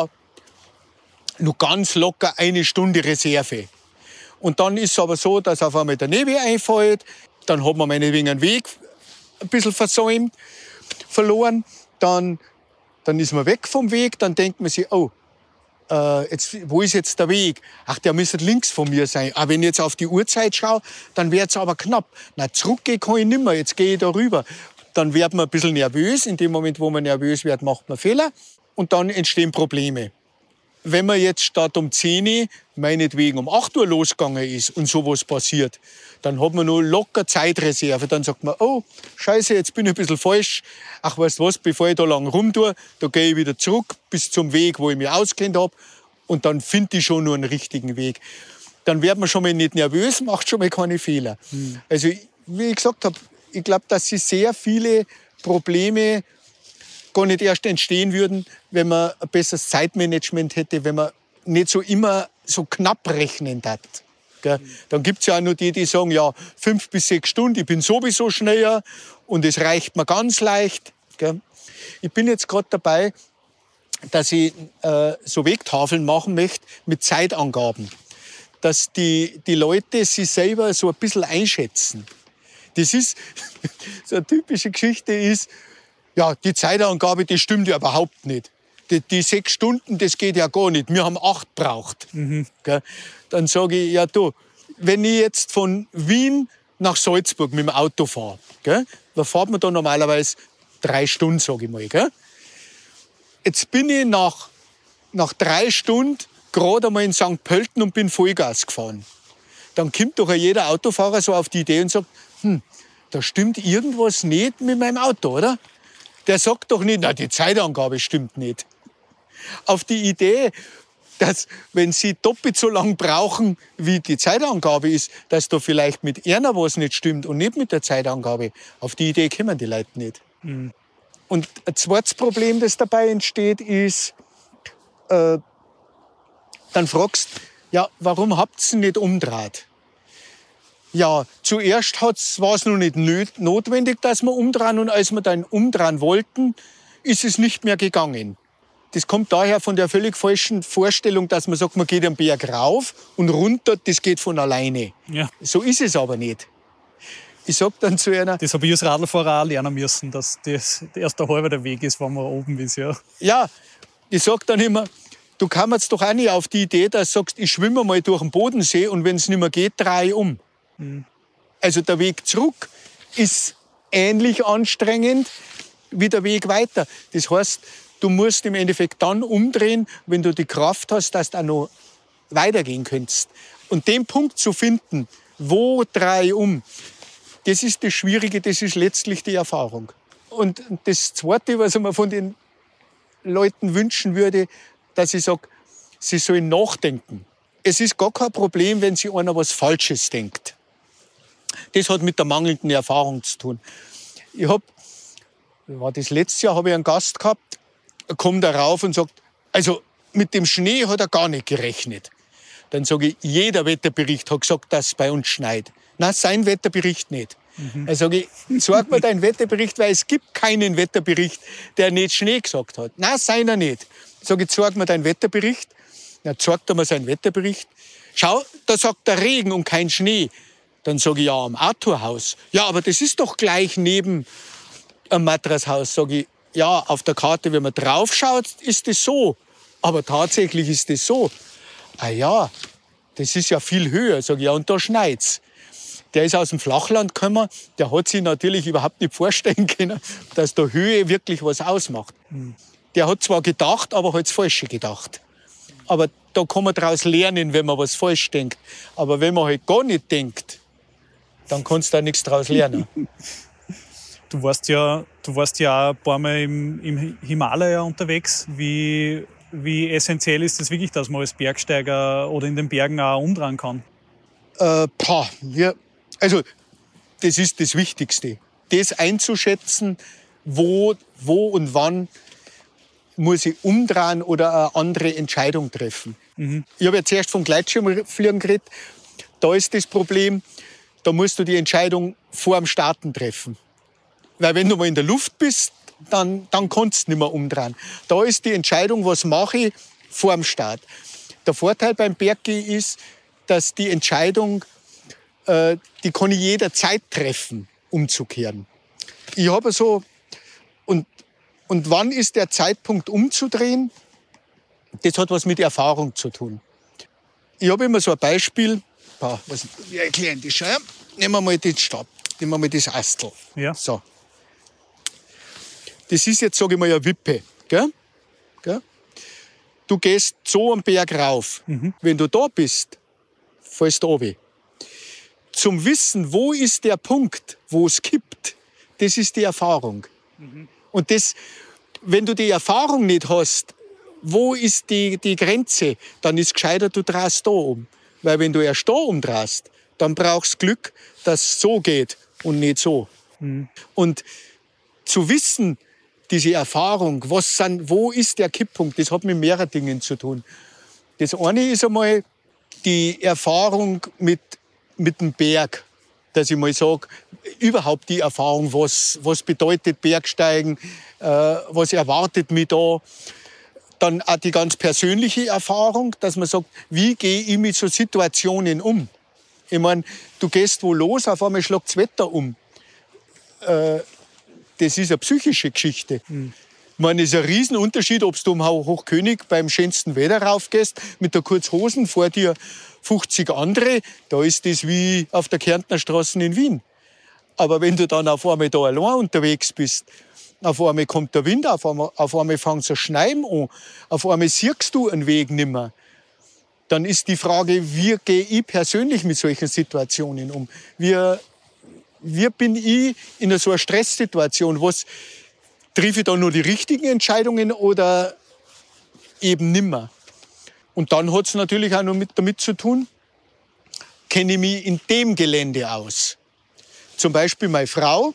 noch ganz locker eine Stunde Reserve. Und dann ist es aber so, dass auf einmal der Nebel einfällt. Dann hat man meinetwegen einen Weg ein bisschen versäumt, verloren. Dann Dann ist man weg vom Weg, dann denkt man sich, oh, äh, jetzt, wo ist jetzt der Weg? Ach, der müsste links von mir sein. Aber wenn ich jetzt auf die Uhrzeit schaue, dann wird es aber knapp. Na, zurückgehen kann ich nicht mehr, jetzt gehe ich da rüber. Dann wird man ein bisschen nervös. In dem Moment, wo man nervös wird, macht man Fehler. Und dann entstehen Probleme. Wenn man jetzt statt um zehn Uhr, meinetwegen um acht Uhr losgegangen ist und sowas passiert, dann hat man nur locker Zeitreserve. Dann sagt man, oh, scheiße, jetzt bin ich ein bisschen falsch. Ach, weißt du was, bevor ich da lang rumtue, da gehe ich wieder zurück bis zum Weg, wo ich mich auskennt habe. Und dann finde ich schon nur einen richtigen Weg. Dann wird man schon mal nicht nervös, macht schon mal keine Fehler. Hm. Also, wie ich gesagt habe, ich glaube, dass sie sehr viele Probleme gar nicht erst entstehen würden, wenn man ein besseres Zeitmanagement hätte, wenn man nicht so immer so knapp rechnen hat. Gell? Dann gibt es ja auch nur die, die sagen, ja, fünf bis sechs Stunden, ich bin sowieso schneller und es reicht mir ganz leicht. Gell? Ich bin jetzt gerade dabei, dass ich äh, so Wegtafeln machen möchte mit Zeitangaben. Dass die, die Leute sich selber so ein bisschen einschätzen. Das ist, so eine typische Geschichte ist, ja, die Zeitangabe, die stimmt ja überhaupt nicht. Die, die sechs Stunden, das geht ja gar nicht. Wir haben acht gebraucht. Mhm. Dann sage ich, ja du, wenn ich jetzt von Wien nach Salzburg mit dem Auto fahre, gell, dann fährt man da normalerweise drei Stunden, sage ich mal. Gell. Jetzt bin ich nach, nach drei Stunden gerade einmal in Sankt Pölten und bin Vollgas gefahren. Dann kommt doch jeder Autofahrer so auf die Idee und sagt, hm, da stimmt irgendwas nicht mit meinem Auto, oder? Der sagt doch nicht, na, die Zeitangabe stimmt nicht. Auf die Idee, dass, wenn sie doppelt so lang brauchen, wie die Zeitangabe ist, dass da vielleicht mit einer was nicht stimmt und nicht mit der Zeitangabe. Auf die Idee kommen die Leute nicht. Mhm. Und ein zweites Problem, das dabei entsteht, ist, äh, dann fragst du, ja, warum habt ihr nicht umdraht? Ja, zuerst war es noch nicht notwendig, dass wir umdrehen. Und als wir dann umdrehen wollten, ist es nicht mehr gegangen. Das kommt daher von der völlig falschen Vorstellung, dass man sagt, man geht am Berg rauf und runter, das geht von alleine. Ja. So ist es aber nicht. Ich sag dann zu einer... Das habe ich als Radlfahrer auch lernen müssen, dass das erst der halbe der Weg ist, wenn man oben ist. Ja, ja, ich sag dann immer, du kommst doch auch nicht auf die Idee, dass du sagst, ich schwimme mal durch den Bodensee und wenn es nicht mehr geht, drehe ich um. Also der Weg zurück ist ähnlich anstrengend wie der Weg weiter. Das heißt, du musst im Endeffekt dann umdrehen, wenn du die Kraft hast, dass du auch noch weitergehen könntest. Und den Punkt zu finden, wo drehe ich um, das ist das Schwierige, das ist letztlich die Erfahrung. Und das Zweite, was ich mir von den Leuten wünschen würde, dass ich sage, sie sollen nachdenken. Es ist gar kein Problem, wenn sich einer was Falsches denkt. Das hat mit der mangelnden Erfahrung zu tun. Ich hab, war das letztes Jahr, habe ich einen Gast gehabt, kommt er rauf und sagt, also mit dem Schnee hat er gar nicht gerechnet. Dann sage ich, jeder Wetterbericht hat gesagt, dass es bei uns schneit. Nein, sein Wetterbericht nicht. Mhm. Dann sage ich, sag mir deinen Wetterbericht, weil es gibt keinen Wetterbericht, der nicht Schnee gesagt hat. Nein, seiner nicht. Sage ich, sag mir deinen Wetterbericht. Dann zeigt er mir seinen Wetterbericht. Schau, da sagt der Regen und kein Schnee. Dann sage ich, ja, am Arthurhaus. Ja, aber das ist doch gleich neben am Matrashaus. Sage ich, ja, auf der Karte, wenn man drauf schaut, ist das so. Aber tatsächlich ist das so. Ah ja, das ist ja viel höher. Sag ich, ja, und da schneit's. Der ist aus dem Flachland gekommen, der hat sich natürlich überhaupt nicht vorstellen können, dass da Höhe wirklich was ausmacht. Mhm. Der hat zwar gedacht, aber hat das Falsche gedacht. Aber da kann man daraus lernen, wenn man was falsch denkt. Aber wenn man halt gar nicht denkt, dann kannst du da nichts daraus lernen. Du warst ja, du warst ja auch ein paar Mal im, im Himalaya unterwegs. Wie, wie essentiell ist es wirklich, dass man als Bergsteiger oder in den Bergen auch umdrehen kann? Äh, pah, ja, also das ist das Wichtigste. Das einzuschätzen, wo, wo und wann muss ich umdrehen oder eine andere Entscheidung treffen. Mhm. Ich habe ja zuerst vom Gleitschirmfliegen geredet. Da ist das Problem, da musst du die Entscheidung vor dem Starten treffen. Weil wenn du mal in der Luft bist, dann, dann kannst du nicht mehr umdrehen. Da ist die Entscheidung, was mache ich, vor dem Start. Der Vorteil beim Berggehen ist, dass die Entscheidung, äh, die kann ich jederzeit treffen, umzukehren. Ich habe so, und, und wann ist der Zeitpunkt umzudrehen? Das hat was mit Erfahrung zu tun. Ich habe immer so ein Beispiel, boah, was, wie erklären das schon? Ja? Nehmen wir mal den Stab, nehmen wir mal das Astel. Ja. So. Das ist jetzt, sage ich mal, eine Wippe. Gell? Gell? Du gehst so am Berg rauf. Mhm. Wenn du da bist, fällst du runter. Zum Wissen, wo ist der Punkt, wo es kippt, das ist die Erfahrung. Mhm. Und das, wenn du die Erfahrung nicht hast, wo ist die, die Grenze, dann ist es gescheiter, du drehst da um. Weil wenn du erst da umdrehst, dann brauchst du Glück, dass es so geht und nicht so. Mhm. Und zu wissen, diese Erfahrung, was sind, wo ist der Kipppunkt, das hat mit mehreren Dingen zu tun. Das eine ist einmal die Erfahrung mit, mit dem Berg, dass ich mal sage, überhaupt die Erfahrung, was, was bedeutet Bergsteigen, äh, was erwartet mich da. Dann auch die ganz persönliche Erfahrung, dass man sagt, wie gehe ich mit so Situationen um? Ich meine, du gehst wo los, auf einmal schlägt das Wetter um. Äh, das ist eine psychische Geschichte. Mhm. Ich meine, es ist ein Riesenunterschied, ob du um Hochkönig beim schönsten Wetter raufgehst, mit der Kurzhosen, vor dir fünfzig andere, da ist das wie auf der Kärntner Straße in Wien. Aber wenn du dann auf einmal da allein unterwegs bist, auf einmal kommt der Wind, auf einmal, auf einmal fängt es zu schneien an, auf einmal siehst du einen Weg nicht mehr, dann ist die Frage, wie gehe ich persönlich mit solchen Situationen um? Wie, wie bin ich in so einer Stresssituation? Was, treffe ich da nur die richtigen Entscheidungen oder eben nimmer? Und dann hat es natürlich auch noch mit, damit zu tun, kenne ich mich in dem Gelände aus. Zum Beispiel meine Frau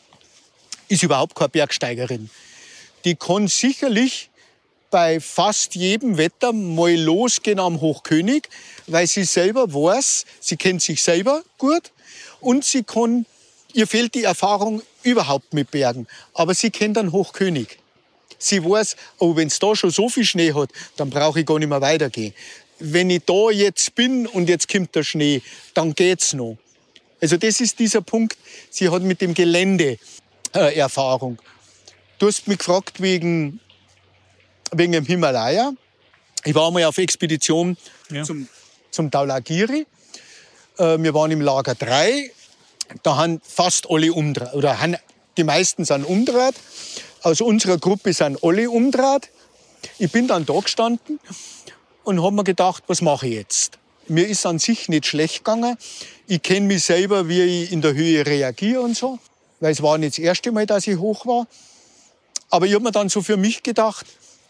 ist überhaupt keine Bergsteigerin. Die kann sicherlich bei fast jedem Wetter mal losgehen am Hochkönig, weil sie selber weiß, sie kennt sich selber gut und sie kann, ihr fehlt die Erfahrung überhaupt mit Bergen, aber sie kennt den Hochkönig. Sie weiß, oh, wenn es da schon so viel Schnee hat, dann brauche ich gar nicht mehr weitergehen. Wenn ich da jetzt bin und jetzt kommt der Schnee, dann geht's noch. Also das ist dieser Punkt, sie hat mit dem Gelände äh, Erfahrung. Du hast mich gefragt wegen, wegen dem Himalaya. Ich war einmal auf Expedition ja. zum, zum Dhaulagiri. Äh, wir waren im Lager drei. Da haben fast alle umdreht, oder haben, die meisten sind umdreht. Aus unserer Gruppe sind alle umdreht. Ich bin dann da gestanden und habe mir gedacht, was mache ich jetzt? Mir ist an sich nicht schlecht gegangen. Ich kenne mich selber, wie ich in der Höhe reagiere und so. Weil es war nicht das erste Mal, dass ich hoch war. Aber ich habe mir dann so für mich gedacht,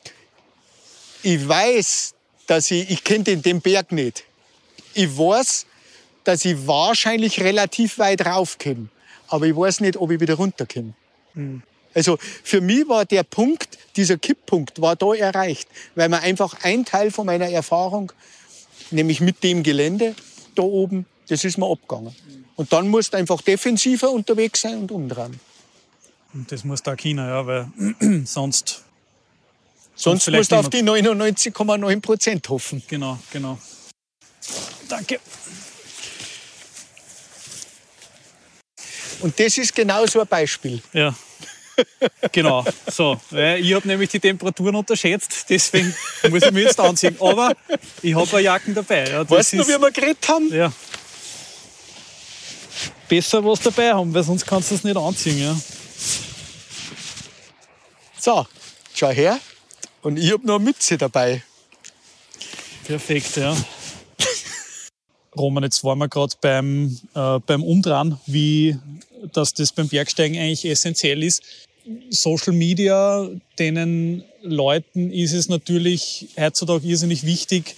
ich weiß, dass ich, ich kenne den, den Berg nicht. Ich weiß, dass ich wahrscheinlich relativ weit raufkomme. Aber ich weiß nicht, ob ich wieder runterkomme. Mhm. Also für mich war der Punkt, dieser Kipppunkt war da erreicht. Weil mir einfach ein Teil von meiner Erfahrung nämlich mit dem Gelände da oben, das ist mir abgegangen. Und dann musst du einfach defensiver unterwegs sein und umdrehen. Und das muss da China, ja, weil sonst... Sonst musst du auf die neunundneunzig Komma neun Prozent hoffen. Genau, genau. Danke. Und das ist genau so ein Beispiel. Ja, genau. So, ich habe nämlich die Temperaturen unterschätzt, deswegen muss ich mich jetzt anziehen. Aber ich habe eine Jacke dabei. Ja, weißt du noch, wie wir geredet haben? Ja. Besser was dabei haben, weil sonst kannst du es nicht anziehen. Ja. So, schau her. Und ich habe noch eine Mütze dabei. Perfekt, ja. Roman, jetzt waren wir gerade beim, äh, beim Umdrehen, wie dass das beim Bergsteigen eigentlich essentiell ist. Social Media, denen Leuten ist es natürlich heutzutage irrsinnig wichtig,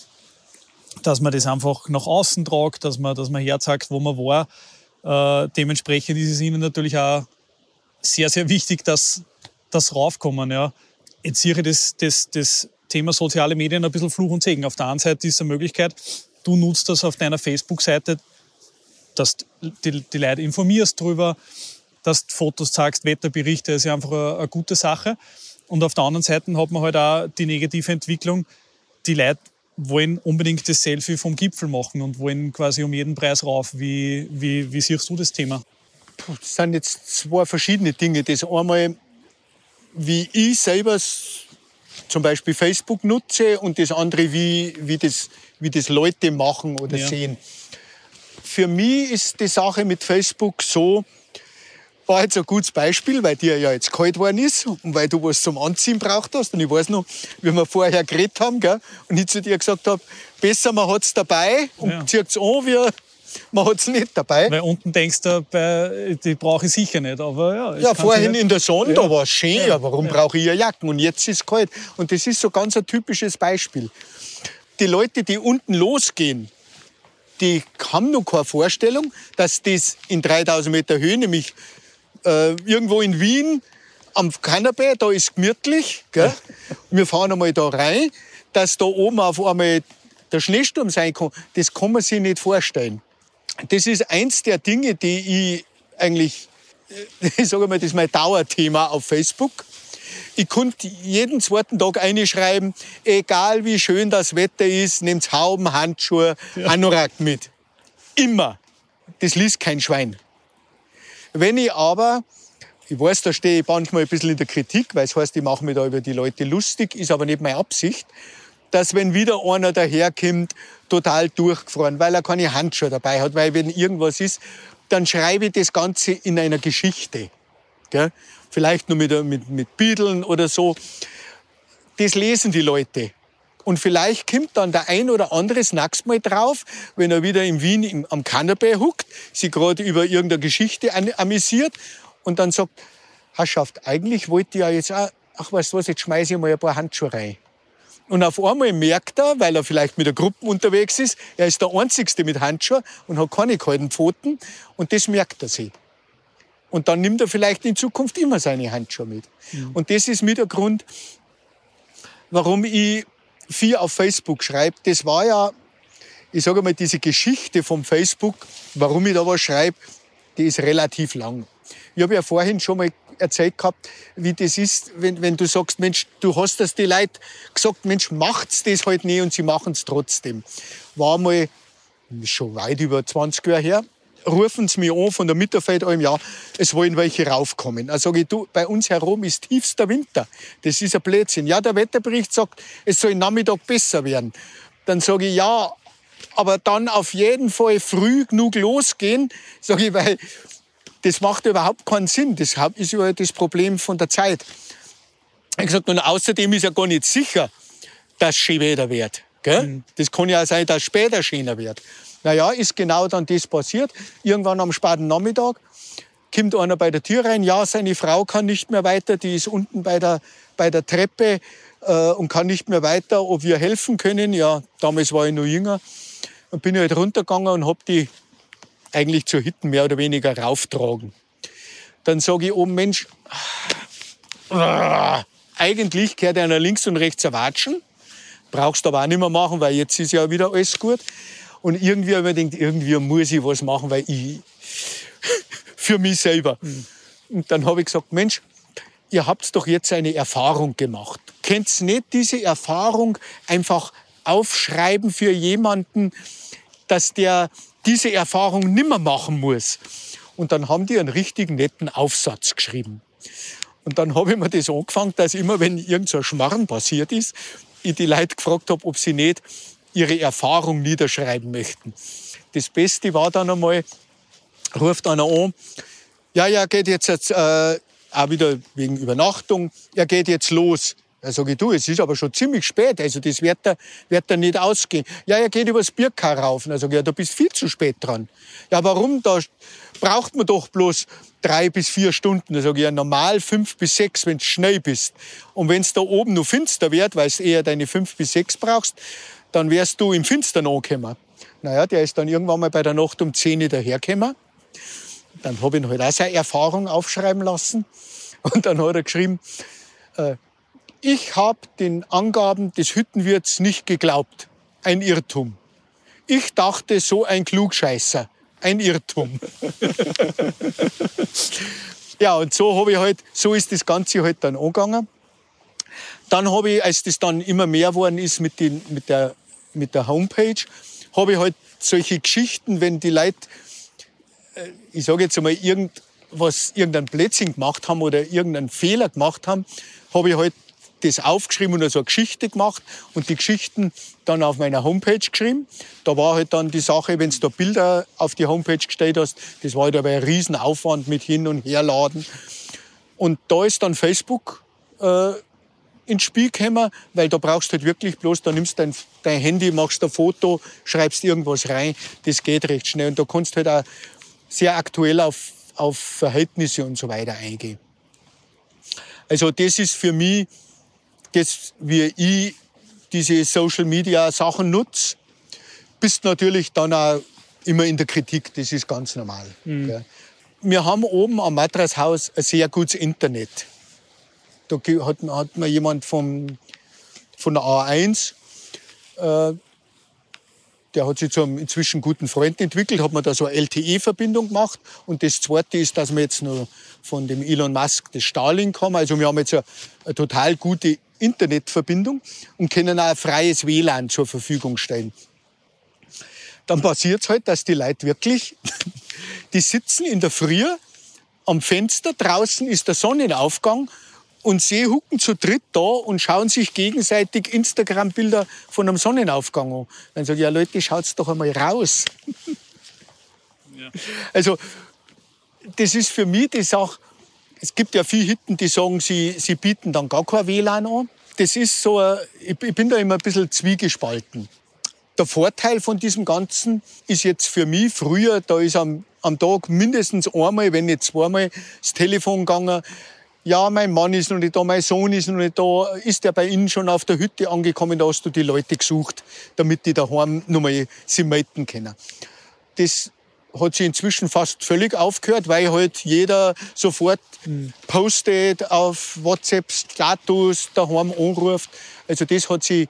dass man das einfach nach außen tragt, dass man, dass man herzeigt, wo man war. Äh, dementsprechend ist es ihnen natürlich auch sehr, sehr wichtig, dass das raufkommen. Ja. Jetzt sehe ich das, das, das Thema soziale Medien ein bisschen Fluch und Segen. Auf der einen Seite ist es eine Möglichkeit, du nutzt das auf deiner Facebook-Seite, dass du die, die Leute informierst darüber, dass du Fotos zeigst, Wetterberichte, ist ja einfach eine, eine gute Sache. Und auf der anderen Seite hat man halt auch die negative Entwicklung, die Leute wollen unbedingt das Selfie vom Gipfel machen und wollen quasi um jeden Preis rauf. Wie, wie, wie siehst du das Thema? Das sind jetzt zwei verschiedene Dinge. Das einmal, wie ich selber zum Beispiel Facebook nutze und das andere, wie, wie, das, wie das Leute machen oder ja. sehen. Für mich ist die Sache mit Facebook so, war jetzt ein gutes Beispiel, weil dir ja jetzt kalt geworden ist und weil du was zum Anziehen braucht hast. Und ich weiß noch, wie wir vorher geredet haben, gell, und ich zu dir gesagt habe, besser man hat es dabei und ja. zieht es an, wie man hat es nicht dabei. Weil unten denkst du, bei, die brauche ich sicher nicht. Aber ja, ja vorhin in der Sonne, ja. da war es schön, ja. ja warum ja. brauche ich eine Jacke? Und jetzt ist es kalt. Und das ist so ganz ein typisches Beispiel. Die Leute, die unten losgehen, die haben noch keine Vorstellung, dass das in dreitausend Meter Höhe, nämlich äh, irgendwo in Wien am Kanapee, da ist gemütlich, gell? Wir fahren einmal da rein, dass da oben auf einmal der Schneesturm sein kann, das kann man sich nicht vorstellen. Das ist eins der Dinge, die ich eigentlich, ich sage mal, das ist mein Dauerthema auf Facebook. Ich konnte jeden zweiten Tag einschreiben, egal wie schön das Wetter ist, nehmt Hauben, Handschuhe, ja. Anorak mit. Immer. Das liest kein Schwein. Wenn ich aber, ich weiß, da stehe ich manchmal ein bisschen in der Kritik, weil es heißt, ich mache mich da über die Leute lustig, ist aber nicht meine Absicht, dass wenn wieder einer daherkommt, total durchgefroren, weil er keine Handschuhe dabei hat, weil wenn irgendwas ist, dann schreibe ich das Ganze in einer Geschichte. Gell? Vielleicht nur mit, mit, mit Biedeln oder so. Das lesen die Leute. Und vielleicht kommt dann der ein oder andere Snacks mal drauf, wenn er wieder in Wien im, am Kanapee huckt, sich gerade über irgendeine Geschichte amüsiert und dann sagt, Herrschaft, eigentlich wollte ich ja jetzt auch, ach weißt du was, jetzt schmeiße ich mal ein paar Handschuhe rein. Und auf einmal merkt er, weil er vielleicht mit der Gruppe unterwegs ist, er ist der Einzige mit Handschuhen und hat keine kalten Pfoten und das merkt er sich. Und dann nimmt er vielleicht in Zukunft immer seine Handschuhe mit. Mhm. Und das ist mit der Grund, warum ich viel auf Facebook schreibe. Das war ja, ich sage mal, diese Geschichte vom Facebook, warum ich da was schreibe, die ist relativ lang. Ich habe ja vorhin schon mal erzählt gehabt, wie das ist, wenn, wenn du sagst, Mensch, du hast das die Leute gesagt, Mensch, macht's das halt nicht und sie machen es trotzdem. War mal schon weit über zwanzig Jahre her. Rufen sie mich an von der Mitterfeld allem, ja, es wollen welche raufkommen. Also sage ich, du, bei uns herum ist tiefster Winter. Das ist ein Blödsinn. Ja, der Wetterbericht sagt, es soll Nachmittag besser werden. Dann sage ich, ja, aber dann auf jeden Fall früh genug losgehen, sage ich, weil das macht überhaupt keinen Sinn. Das ist ja das Problem von der Zeit. Ich habe gesagt, und außerdem ist ja gar nicht sicher, dass es schön Wetter wird. Gell? Mhm. Das kann ja auch sein, dass es später schöner wird. Naja, ist genau dann das passiert. Irgendwann am späten Nachmittag kommt einer bei der Tür rein. Ja, seine Frau kann nicht mehr weiter, die ist unten bei der, bei der Treppe äh, und kann nicht mehr weiter, ob wir helfen können. Ja, damals war ich noch jünger. Dann bin ich halt runtergegangen und habe die eigentlich zur Hütte mehr oder weniger rauftragen. Dann sage ich oben, Mensch, äh, eigentlich gehört einer links und rechts ein Watschen. brauchst du aber auch nicht mehr machen, weil jetzt ist ja wieder alles gut. Und irgendwie habe ich mir gedacht, irgendwie muss ich was machen, weil ich für mich selber. Mhm. Und dann habe ich gesagt, Mensch, ihr habt doch jetzt eine Erfahrung gemacht. Könnt ihr nicht diese Erfahrung einfach aufschreiben für jemanden, dass der diese Erfahrung nimmer machen muss? Und dann haben die einen richtig netten Aufsatz geschrieben. Und dann habe ich mir das angefangen, dass immer, wenn irgend so ein Schmarrn passiert ist, ich die Leute gefragt habe, ob sie nicht ihre Erfahrung niederschreiben möchten. Das Beste war dann einmal, ruft einer an, ja, ja, geht jetzt, jetzt äh, auch wieder wegen Übernachtung, er geht jetzt los. Da sage ich, du, es ist aber schon ziemlich spät, also das wird da, wird da nicht ausgehen. Ja, er geht übers Birkau rauf. Da sage ich, ja, du bist viel zu spät dran. Ja, warum? Da braucht man doch bloß drei bis vier Stunden. Da sage ich, ja, normal fünf bis sechs, wenn du schnell bist. Und wenn es da oben noch finster wird, weil du eher deine fünf bis sechs brauchst, dann wärst du im Finstern angekommen. Naja, der ist dann irgendwann mal bei der Nacht um zehn Uhr dahergekommen. Dann habe ich ihn halt auch seine Erfahrung aufschreiben lassen. Und dann hat er geschrieben, äh, ich habe den Angaben des Hüttenwirts nicht geglaubt. Ein Irrtum. Ich dachte, so ein Klugscheißer. Ein Irrtum. Ja, und so habe ich halt, so ist das Ganze halt dann angegangen. Dann habe ich, als das dann immer mehr geworden ist mit, den, mit, der, mit der Homepage, habe ich halt solche Geschichten, wenn die Leute, ich sage jetzt einmal, irgendwas, irgendeinen Blödsinn gemacht haben oder irgendeinen Fehler gemacht haben, habe ich halt das aufgeschrieben und so eine Geschichte gemacht und die Geschichten dann auf meiner Homepage geschrieben. Da war halt dann die Sache, wenn du da Bilder auf die Homepage gestellt hast, das war halt aber ein Riesenaufwand mit Hin- und Herladen. Und da ist dann Facebook äh, ins Spiel gekommen, weil da brauchst du halt wirklich bloß, da nimmst du dein, dein Handy, machst ein Foto, schreibst irgendwas rein, das geht recht schnell. Und da kannst du halt auch sehr aktuell auf, auf Verhältnisse und so weiter eingehen. Also das ist für mich das, wie ich diese Social-Media-Sachen nutze. Bist natürlich dann auch immer in der Kritik, das ist ganz normal. Mhm. Ja. Wir haben oben am Matrashaus ein sehr gutes Internet. Da hat, hat mir jemand vom, von der A eins, äh, der hat sich zu einem inzwischen guten Freund entwickelt, hat mir da so eine L T E-Verbindung gemacht. Und das Zweite ist, dass wir jetzt noch von dem Elon Musk das Starlink haben. Also wir haben jetzt eine, eine total gute Internetverbindung und können auch ein freies W L A N zur Verfügung stellen. Dann passiert es halt, dass die Leute wirklich, die sitzen in der Früh am Fenster, draußen ist der Sonnenaufgang und sie hucken zu dritt da und schauen sich gegenseitig Instagram-Bilder von einem Sonnenaufgang an. Dann sage ich, ja Leute, schaut's doch einmal raus. Ja. Also das ist für mich die Sache. Es gibt ja viele Hütten, die sagen, sie, sie bieten dann gar kein W L A N an. Das ist so, ein, ich bin da immer ein bisschen zwiegespalten. Der Vorteil von diesem Ganzen ist jetzt für mich, früher, da ist am, am Tag mindestens einmal, wenn nicht zweimal, das Telefon gegangen. Ja, mein Mann ist noch nicht da, mein Sohn ist noch nicht da. Ist der bei Ihnen schon auf der Hütte angekommen? Da hast du die Leute gesucht, damit die daheim noch mal sich melden können. Das hat sich inzwischen fast völlig aufgehört, weil halt jeder sofort mhm. postet auf WhatsApp, Status, daheim anruft. Also das hat sich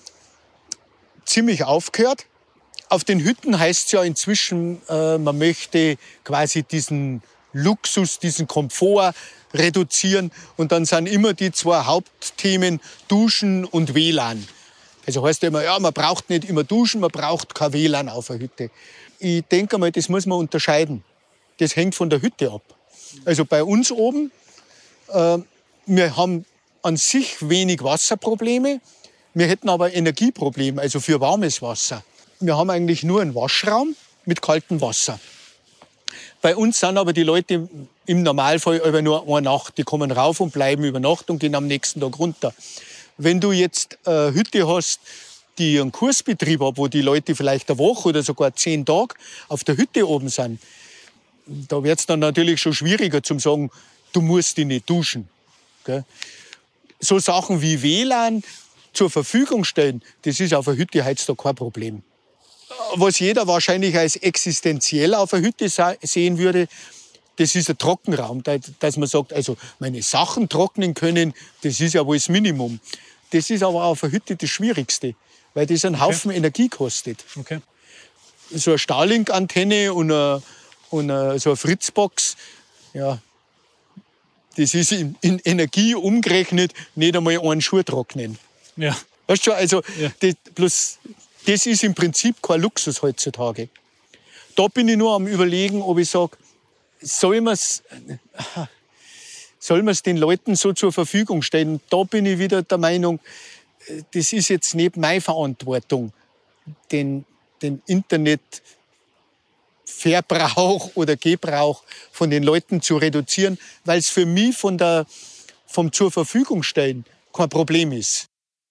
ziemlich aufgehört. Auf den Hütten heißt es ja inzwischen, äh, man möchte quasi diesen Luxus, diesen Komfort reduzieren. Und dann sind immer die zwei Hauptthemen Duschen und W L A N. Also heißt ja immer, ja, man braucht nicht immer Duschen, man braucht kein W L A N auf der Hütte. Ich denke mal, das muss man unterscheiden. Das hängt von der Hütte ab. Also bei uns oben, äh, wir haben an sich wenig Wasserprobleme. Wir hätten aber Energieprobleme, also für warmes Wasser. Wir haben eigentlich nur einen Waschraum mit kaltem Wasser. Bei uns sind aber die Leute im Normalfall aber nur eine Nacht. Die kommen rauf und bleiben über Nacht und gehen am nächsten Tag runter. Wenn du jetzt eine Hütte hast, die einen Kursbetrieb hat, wo die Leute vielleicht eine Woche oder sogar zehn Tage auf der Hütte oben sind, da wird es dann natürlich schon schwieriger zu sagen, du musst dich nicht duschen. Gell? So Sachen wie W L A N zur Verfügung stellen, das ist auf der Hütte heutzutage kein Problem. Was jeder wahrscheinlich als existenziell auf der Hütte sehen würde, das ist ein Trockenraum, dass man sagt, also meine Sachen trocknen können, das ist ja wohl das Minimum. Das ist aber auf der Hütte das Schwierigste, weil das einen Haufen okay. Energie kostet. Okay. So eine Starlink-Antenne und, eine, und eine, so eine Fritzbox, ja, das ist in, in Energie umgerechnet nicht einmal einen Schuh trocknen. Ja. Weißt du, also ja. das, bloß, das ist im Prinzip kein Luxus heutzutage. Da bin ich nur am Überlegen, ob ich sage, soll man es soll man's den Leuten so zur Verfügung stellen? Da bin ich wieder der Meinung, das ist jetzt nicht meine Verantwortung, den, den Internetverbrauch oder Gebrauch von den Leuten zu reduzieren, weil es für mich von der, vom zur Verfügung stellen kein Problem ist.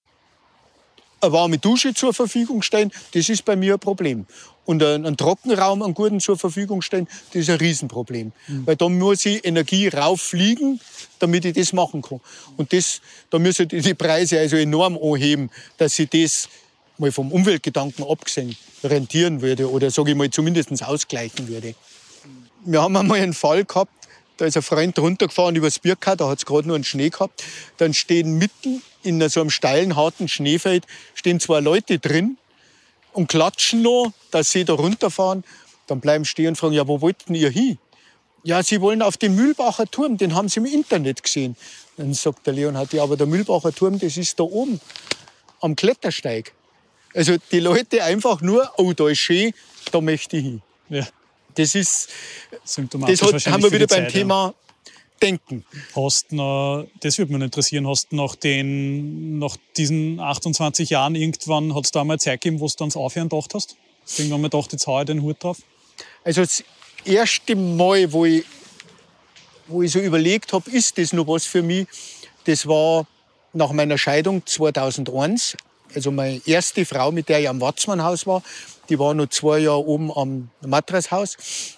Eine warme Dusche zur Verfügung stellen, das ist bei mir ein Problem. Und einen Trockenraum, einen guten zur Verfügung stellen, das ist ein Riesenproblem. Mhm. Weil da muss ich Energie rauffliegen, damit ich das machen kann. Und das, da müssen die, die Preise also enorm anheben, dass ich das mal vom Umweltgedanken abgesehen rentieren würde oder, sage ich mal, zumindest ausgleichen würde. Wir haben einmal einen Fall gehabt, da ist ein Freund runtergefahren übers Birka, da hat es gerade nur einen Schnee gehabt. Dann stehen mitten in so einem steilen, harten Schneefeld stehen zwei Leute drin und klatschen noch, dass sie da runterfahren. Dann bleiben stehen und fragen, ja, wo wollten ihr hin? Ja, sie wollen auf den Mühlbacher Turm, den haben sie im Internet gesehen. Dann sagt der Leonhard, ja, aber der Mühlbacher Turm, das ist da oben, am Klettersteig. Also die Leute einfach nur, oh, da ist schön, da möchte ich hin. Ja. Das ist, symptomatisch. Das hat, haben wir wieder beim Zeit, Thema ja. Denken. Hast noch, das würde mich interessieren, hast du nach, den, nach diesen achtundzwanzig Jahren irgendwann, hat es da mal Zeit gegeben, wo du dann das Aufhören gedacht hast? Hast du irgendwann mal gedacht, jetzt hau ich den Hut drauf? Also das erste Mal, wo ich, wo ich so überlegt habe, ist das noch was für mich, das war nach meiner Scheidung zweitausendeins. Also meine erste Frau, mit der ich am Watzmannhaus war, die war noch zwei Jahre oben am Matrashaus.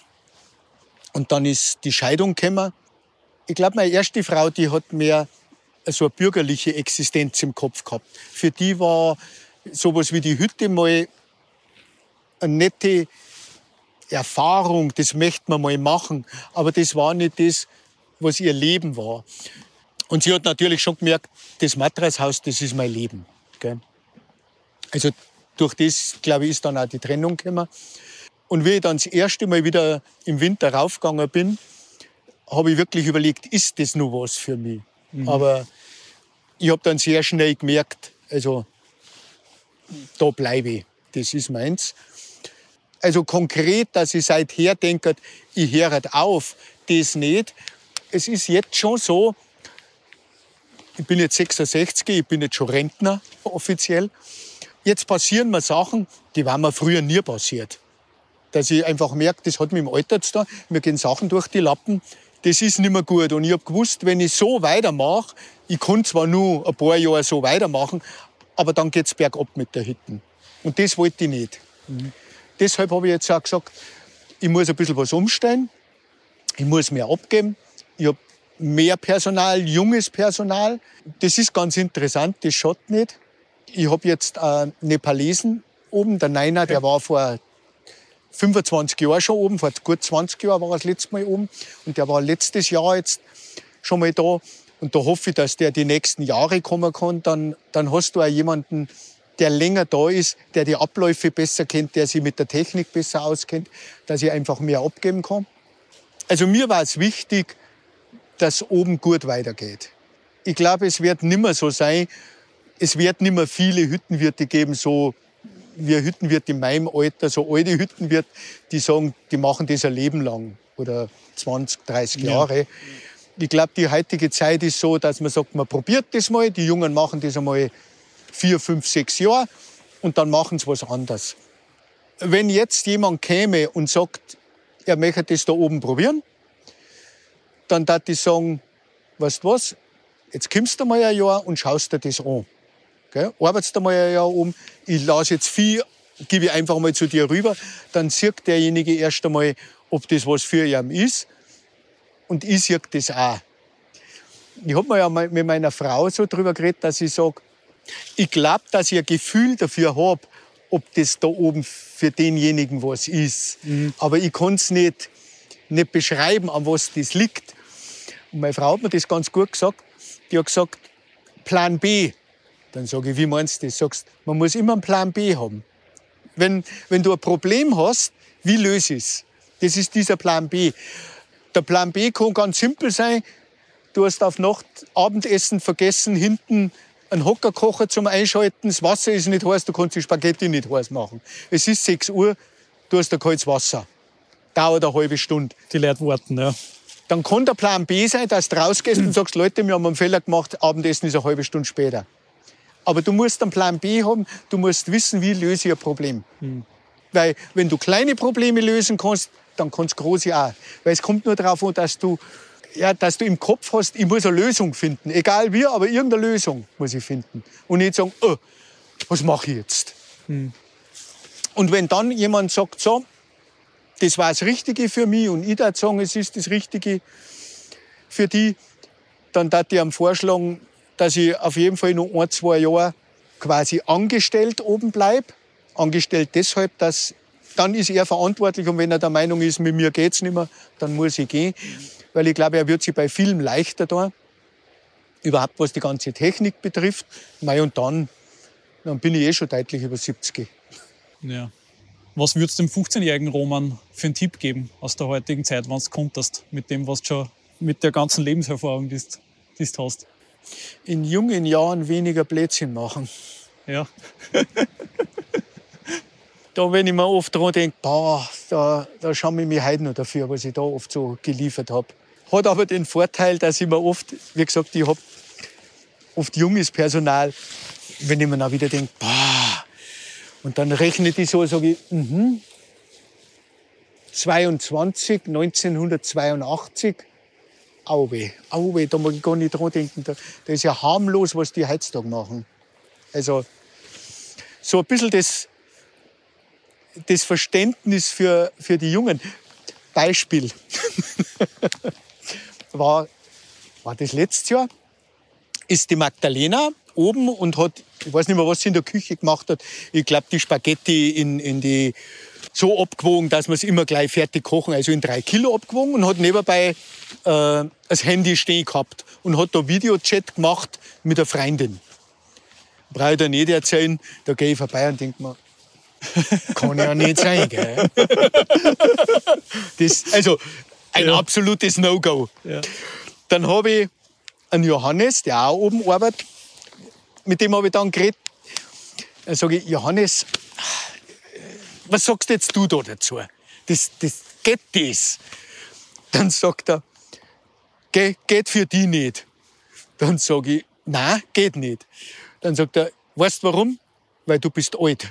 Und dann ist die Scheidung gekommen. Ich glaube, meine erste Frau, die hat mehr so eine bürgerliche Existenz im Kopf gehabt. Für die war sowas wie die Hütte mal eine nette Erfahrung, das möchte man mal machen. Aber das war nicht das, was ihr Leben war. Und sie hat natürlich schon gemerkt, das Matrashaus, das ist mein Leben. Gell? Also durch das, glaube ich, ist dann auch die Trennung gekommen. Und wie ich dann das erste Mal wieder im Winter raufgegangen bin, habe ich wirklich überlegt, ist das noch was für mich? Mhm. Aber ich habe dann sehr schnell gemerkt, also da bleibe ich, das ist meins. Also konkret, dass ich seither denke, ich höre halt auf, das nicht. Es ist jetzt schon so, ich bin jetzt sechsundsechzig, ich bin jetzt schon Rentner offiziell. Jetzt passieren mir Sachen, die waren mir früher nie passiert. Dass ich einfach merke, das hat mich im Alter zu tun, mir gehen Sachen durch die Lappen, das ist nicht mehr gut. Und ich habe gewusst, wenn ich so weitermache, ich kann zwar nur ein paar Jahre so weitermachen, aber dann geht es bergab mit der Hütte. Und das wollte ich nicht. Mhm. Deshalb habe ich jetzt auch gesagt, ich muss ein bisschen was umstellen, ich muss mehr abgeben, ich habe mehr Personal, junges Personal. Das ist ganz interessant, das schaut nicht. Ich habe jetzt einen Nepalesen oben, der Naina, der war vor fünfundzwanzig Jahren schon oben, vor gut zwanzig Jahren war er das letzte Mal oben. Und der war letztes Jahr jetzt schon mal da. Und da hoffe ich, dass der die nächsten Jahre kommen kann. Dann, dann hast du auch jemanden, der länger da ist, der die Abläufe besser kennt, der sich mit der Technik besser auskennt, dass ich einfach mehr abgeben kann. Also mir war es wichtig, dass oben gut weitergeht. Ich glaube, es wird nicht mehr so sein, es wird nicht mehr viele Hüttenwirte geben, so wie ein Hüttenwirt in meinem Alter, so alte Hüttenwirte, die sagen, die machen das ein Leben lang oder zwanzig, dreißig Jahre. Ja. Ich glaube, die heutige Zeit ist so, dass man sagt, man probiert das mal, die Jungen machen das einmal vier, fünf, sechs Jahre und dann machen sie was anderes. Wenn jetzt jemand käme und sagt, er möchte das da oben probieren, dann darf ich sagen, weißt du was, jetzt kommst du mal ein Jahr und schaust dir das an. Gell? Arbeitest du mal ein Jahr um, ich lasse jetzt viel, gebe ich einfach mal zu dir rüber, dann sieht derjenige erst einmal, ob das was für ihn ist. Und ich sehe das auch. Ich habe mir ja mal mit meiner Frau so drüber geredet, dass ich sage, ich glaube, dass ich ein Gefühl dafür habe, ob das da oben für denjenigen was ist. Mhm. Aber ich kann es nicht, nicht beschreiben, an was das liegt. Und meine Frau hat mir das ganz gut gesagt. Die hat gesagt, Plan B, Dann sage ich, wie meinst du das? Sagst, man muss immer einen Plan B haben. Wenn, wenn du ein Problem hast, wie löse ich es? Das ist dieser Plan B. Der Plan B kann ganz simpel sein. Du hast auf Nacht Abendessen vergessen, hinten einen Hockerkocher zum Einschalten. Das Wasser ist nicht heiß, du kannst die Spaghetti nicht heiß machen. Es ist sechs Uhr, du hast ein kaltes Wasser. Dauert eine halbe Stunde. Die Leute warten, ja. Dann kann der Plan B sein, dass du rausgehst und sagst, Leute, wir haben einen Fehler gemacht, Abendessen ist eine halbe Stunde später. Aber du musst einen Plan B haben, du musst wissen, wie löse ich ein Problem. Mhm. Weil wenn du kleine Probleme lösen kannst, dann kannst du große auch. Weil es kommt nur darauf an, dass du, ja, dass du im Kopf hast, ich muss eine Lösung finden. Egal wie, aber irgendeine Lösung muss ich finden. Und nicht sagen, oh, was mache ich jetzt? Mhm. Und wenn dann jemand sagt, so, das war das Richtige für mich und ich würde sagen, es ist das Richtige für die, dann würde ich ihm vorschlagen, dass ich auf jeden Fall noch ein, zwei Jahre quasi angestellt oben bleibe. Angestellt deshalb, dass dann ist er verantwortlich und wenn er der Meinung ist, mit mir geht's nicht mehr, dann muss ich gehen. Weil ich glaube, er wird sich bei vielen leichter da. Überhaupt was die ganze Technik betrifft. Mei, und dann, dann bin ich eh schon deutlich über siebzig. Ja. Was würdest du dem fünfzehnjährigen Roman für einen Tipp geben aus der heutigen Zeit, wenn du konntest, mit dem, was du schon mit der ganzen Lebenserfahrung, die du hast? In jungen Jahren weniger Blödsinn machen. Ja. Da, wenn ich mir oft dran denke, boah, da, da schaue ich mich heute noch dafür, was ich da oft so geliefert habe. Hat aber den Vorteil, dass ich mir oft, wie gesagt, ich habe oft junges Personal, wenn ich mir dann wieder denke, boah, und dann rechne ich so, sage ich, mhm, zweiundzwanzig, neunzehnhundertzweiundachtzig, auwe, auwe, da mag ich gar nicht dran denken, da, da ist ja harmlos, was die heutzutage machen. Also so ein bisschen das, das Verständnis für, für die Jungen. Beispiel war, war das letztes Jahr, ist die Magdalena oben und hat, ich weiß nicht mehr, was sie in der Küche gemacht hat, ich glaube, die Spaghetti in, in die, so abgewogen, dass wir es immer gleich fertig kochen, also in drei Kilo abgewogen und hat nebenbei äh, das Handy stehen gehabt und hat da Videochat gemacht mit einer Freundin. Brauche ich da nicht erzählen, da gehe ich vorbei und denke mir, kann ja nicht sein, gell? Das, also ein ja. absolutes No-Go. Ja. Dann habe ich einen Johannes, der auch oben arbeitet, mit dem habe ich dann geredet. Dann sage ich, Johannes, was sagst jetzt du da dazu? Das, das, geht das? Dann sagt er, Ge, geht für die nicht. Dann sage ich, nein, geht nicht. Dann sagt er, weißt du warum? Weil du bist alt.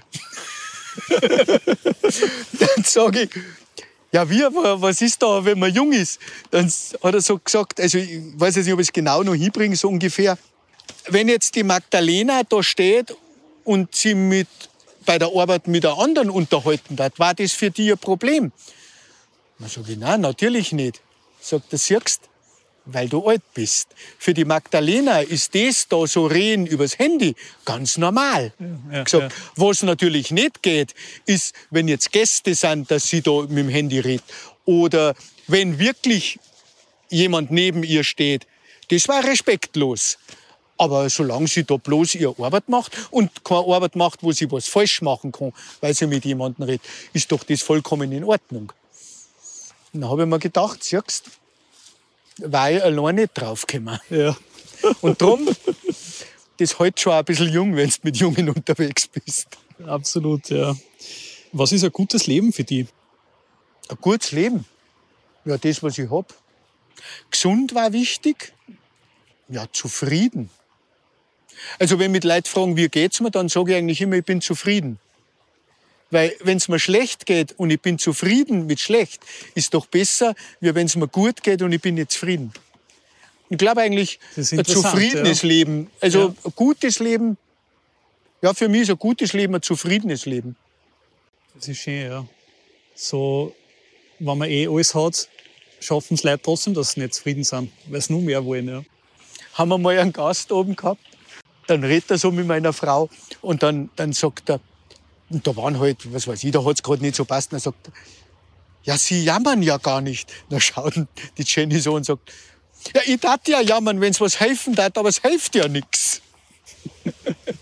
Dann sage ich, ja wie, was ist da, wenn man jung ist? Dann hat er so gesagt, also ich weiß nicht, ob ich es genau noch hinbringe, so ungefähr. Wenn jetzt die Magdalena da steht und sie mit, bei der Arbeit mit der anderen unterhalten hat, war das für die ein Problem? Dann sage ich, nein, natürlich nicht. Sagt er, siehst, weil du alt bist. Für die Magdalena ist das da so reden übers Handy ganz normal. Ja, ja, gesagt, ja. Was natürlich nicht geht, ist, wenn jetzt Gäste sind, dass sie da mit dem Handy redet. Oder wenn wirklich jemand neben ihr steht. Das war respektlos. Aber solange sie da bloß ihre Arbeit macht und keine Arbeit macht, wo sie was falsch machen kann, weil sie mit jemandem redet, ist doch das vollkommen in Ordnung. Und dann habe ich mir gedacht, siehst, war ich allein nicht draufgekommen. Ja. Und darum, das hält schon ein bisschen jung, wenn du mit Jungen unterwegs bist. Absolut, ja. Was ist ein gutes Leben für dich? Ein gutes Leben? Ja, das, was ich habe. Gesund war wichtig. Ja, zufrieden. Also wenn mich Leute fragen, wie geht's mir, dann sage ich eigentlich immer, ich bin zufrieden. Weil wenn es mir schlecht geht und ich bin zufrieden mit schlecht, ist doch besser, wie wenn es mir gut geht und ich bin nicht zufrieden. Ich glaube eigentlich, ein zufriedenes ja. Leben, also ja. ein gutes Leben, ja, für mich ist ein gutes Leben ein zufriedenes Leben. Das ist schön, ja. So, wenn man eh alles hat, schaffen es Leute trotzdem, dass sie nicht zufrieden sind, weil sie nur mehr wollen, ja. Haben wir mal einen Gast oben gehabt, dann redet er so mit meiner Frau und dann, dann sagt er, und da waren halt, was weiß ich, da hat es gerade nicht so passt. Dann sagt er, ja, Sie jammern ja gar nicht. Dann schaut die Jenny so und sagt, ja, ich darf ja jammern, wenn es was helfen darf, aber es hilft ja nichts.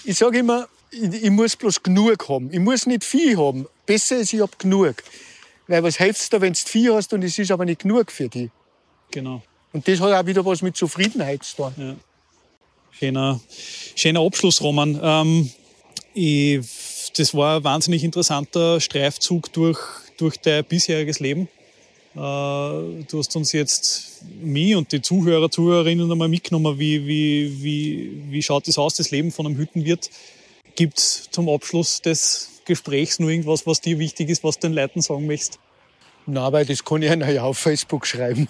Ich sage immer, ich, ich muss bloß genug haben. Ich muss nicht viel haben. Besser ist, ich habe genug. Weil was hilft dir, wenn du viel hast und es ist aber nicht genug für dich? Genau. Und das hat auch wieder was mit Zufriedenheit zu tun. Ja. Schöner, schöner Abschluss, Roman. Ähm, ich, das war ein wahnsinnig interessanter Streifzug durch, durch dein bisheriges Leben. Äh, du hast uns jetzt, mich und die Zuhörer, Zuhörerinnen einmal mitgenommen, wie, wie, wie, wie schaut das aus, das Leben von einem Hüttenwirt. Gibt es zum Abschluss des Gesprächs nur irgendwas, was dir wichtig ist, was du den Leuten sagen möchtest? Nein, weil das kann ich ihnen ja auf Facebook schreiben.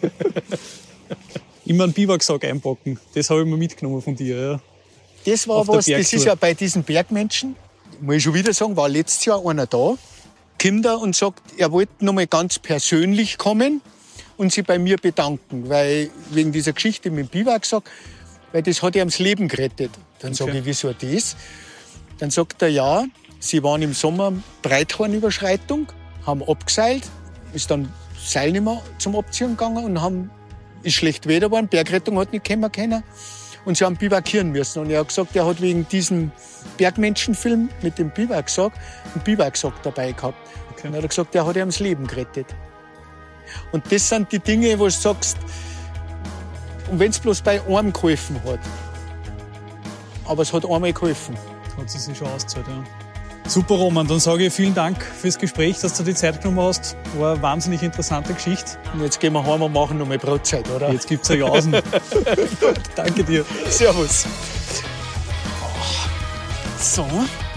Immer einen Biwaksack einpacken. Das habe ich mir mitgenommen von dir. Ja. Das war was, das ist ja bei diesen Bergmenschen, muss ich schon wieder sagen, war letztes Jahr einer da, kommt da und sagt, er wollte noch mal ganz persönlich kommen und sich bei mir bedanken, weil wegen dieser Geschichte mit dem Biwaksack, weil das hat ihm das Leben gerettet. Dann Okay. sage ich, wieso das? Dann sagt er, ja, sie waren im Sommer Breithornüberschreitung, haben abgeseilt, ist dann Seil nicht mehr zum Abziehen gegangen und haben, ist schlecht Wetter geworden, Bergrettung hat nicht kommen können und sie haben biwakieren müssen. Und er hat gesagt, er hat wegen diesem Bergmenschenfilm mit dem Biwaksack einen Biwaksack dabei gehabt. Okay. Und er hat gesagt, der hat ihm das Leben gerettet. Und das sind die Dinge, wo du sagst, und wenn es bloß bei einem geholfen hat, aber es hat einmal geholfen. Hat es sich schon ausgezahlt, ja. Super, Roman. Dann sage ich vielen Dank fürs Gespräch, dass du die Zeit genommen hast. War eine wahnsinnig interessante Geschichte. Und jetzt gehen wir heim und machen noch mal Brotzeit, oder? Jetzt gibt es ein Jausen. Danke dir. Servus. So.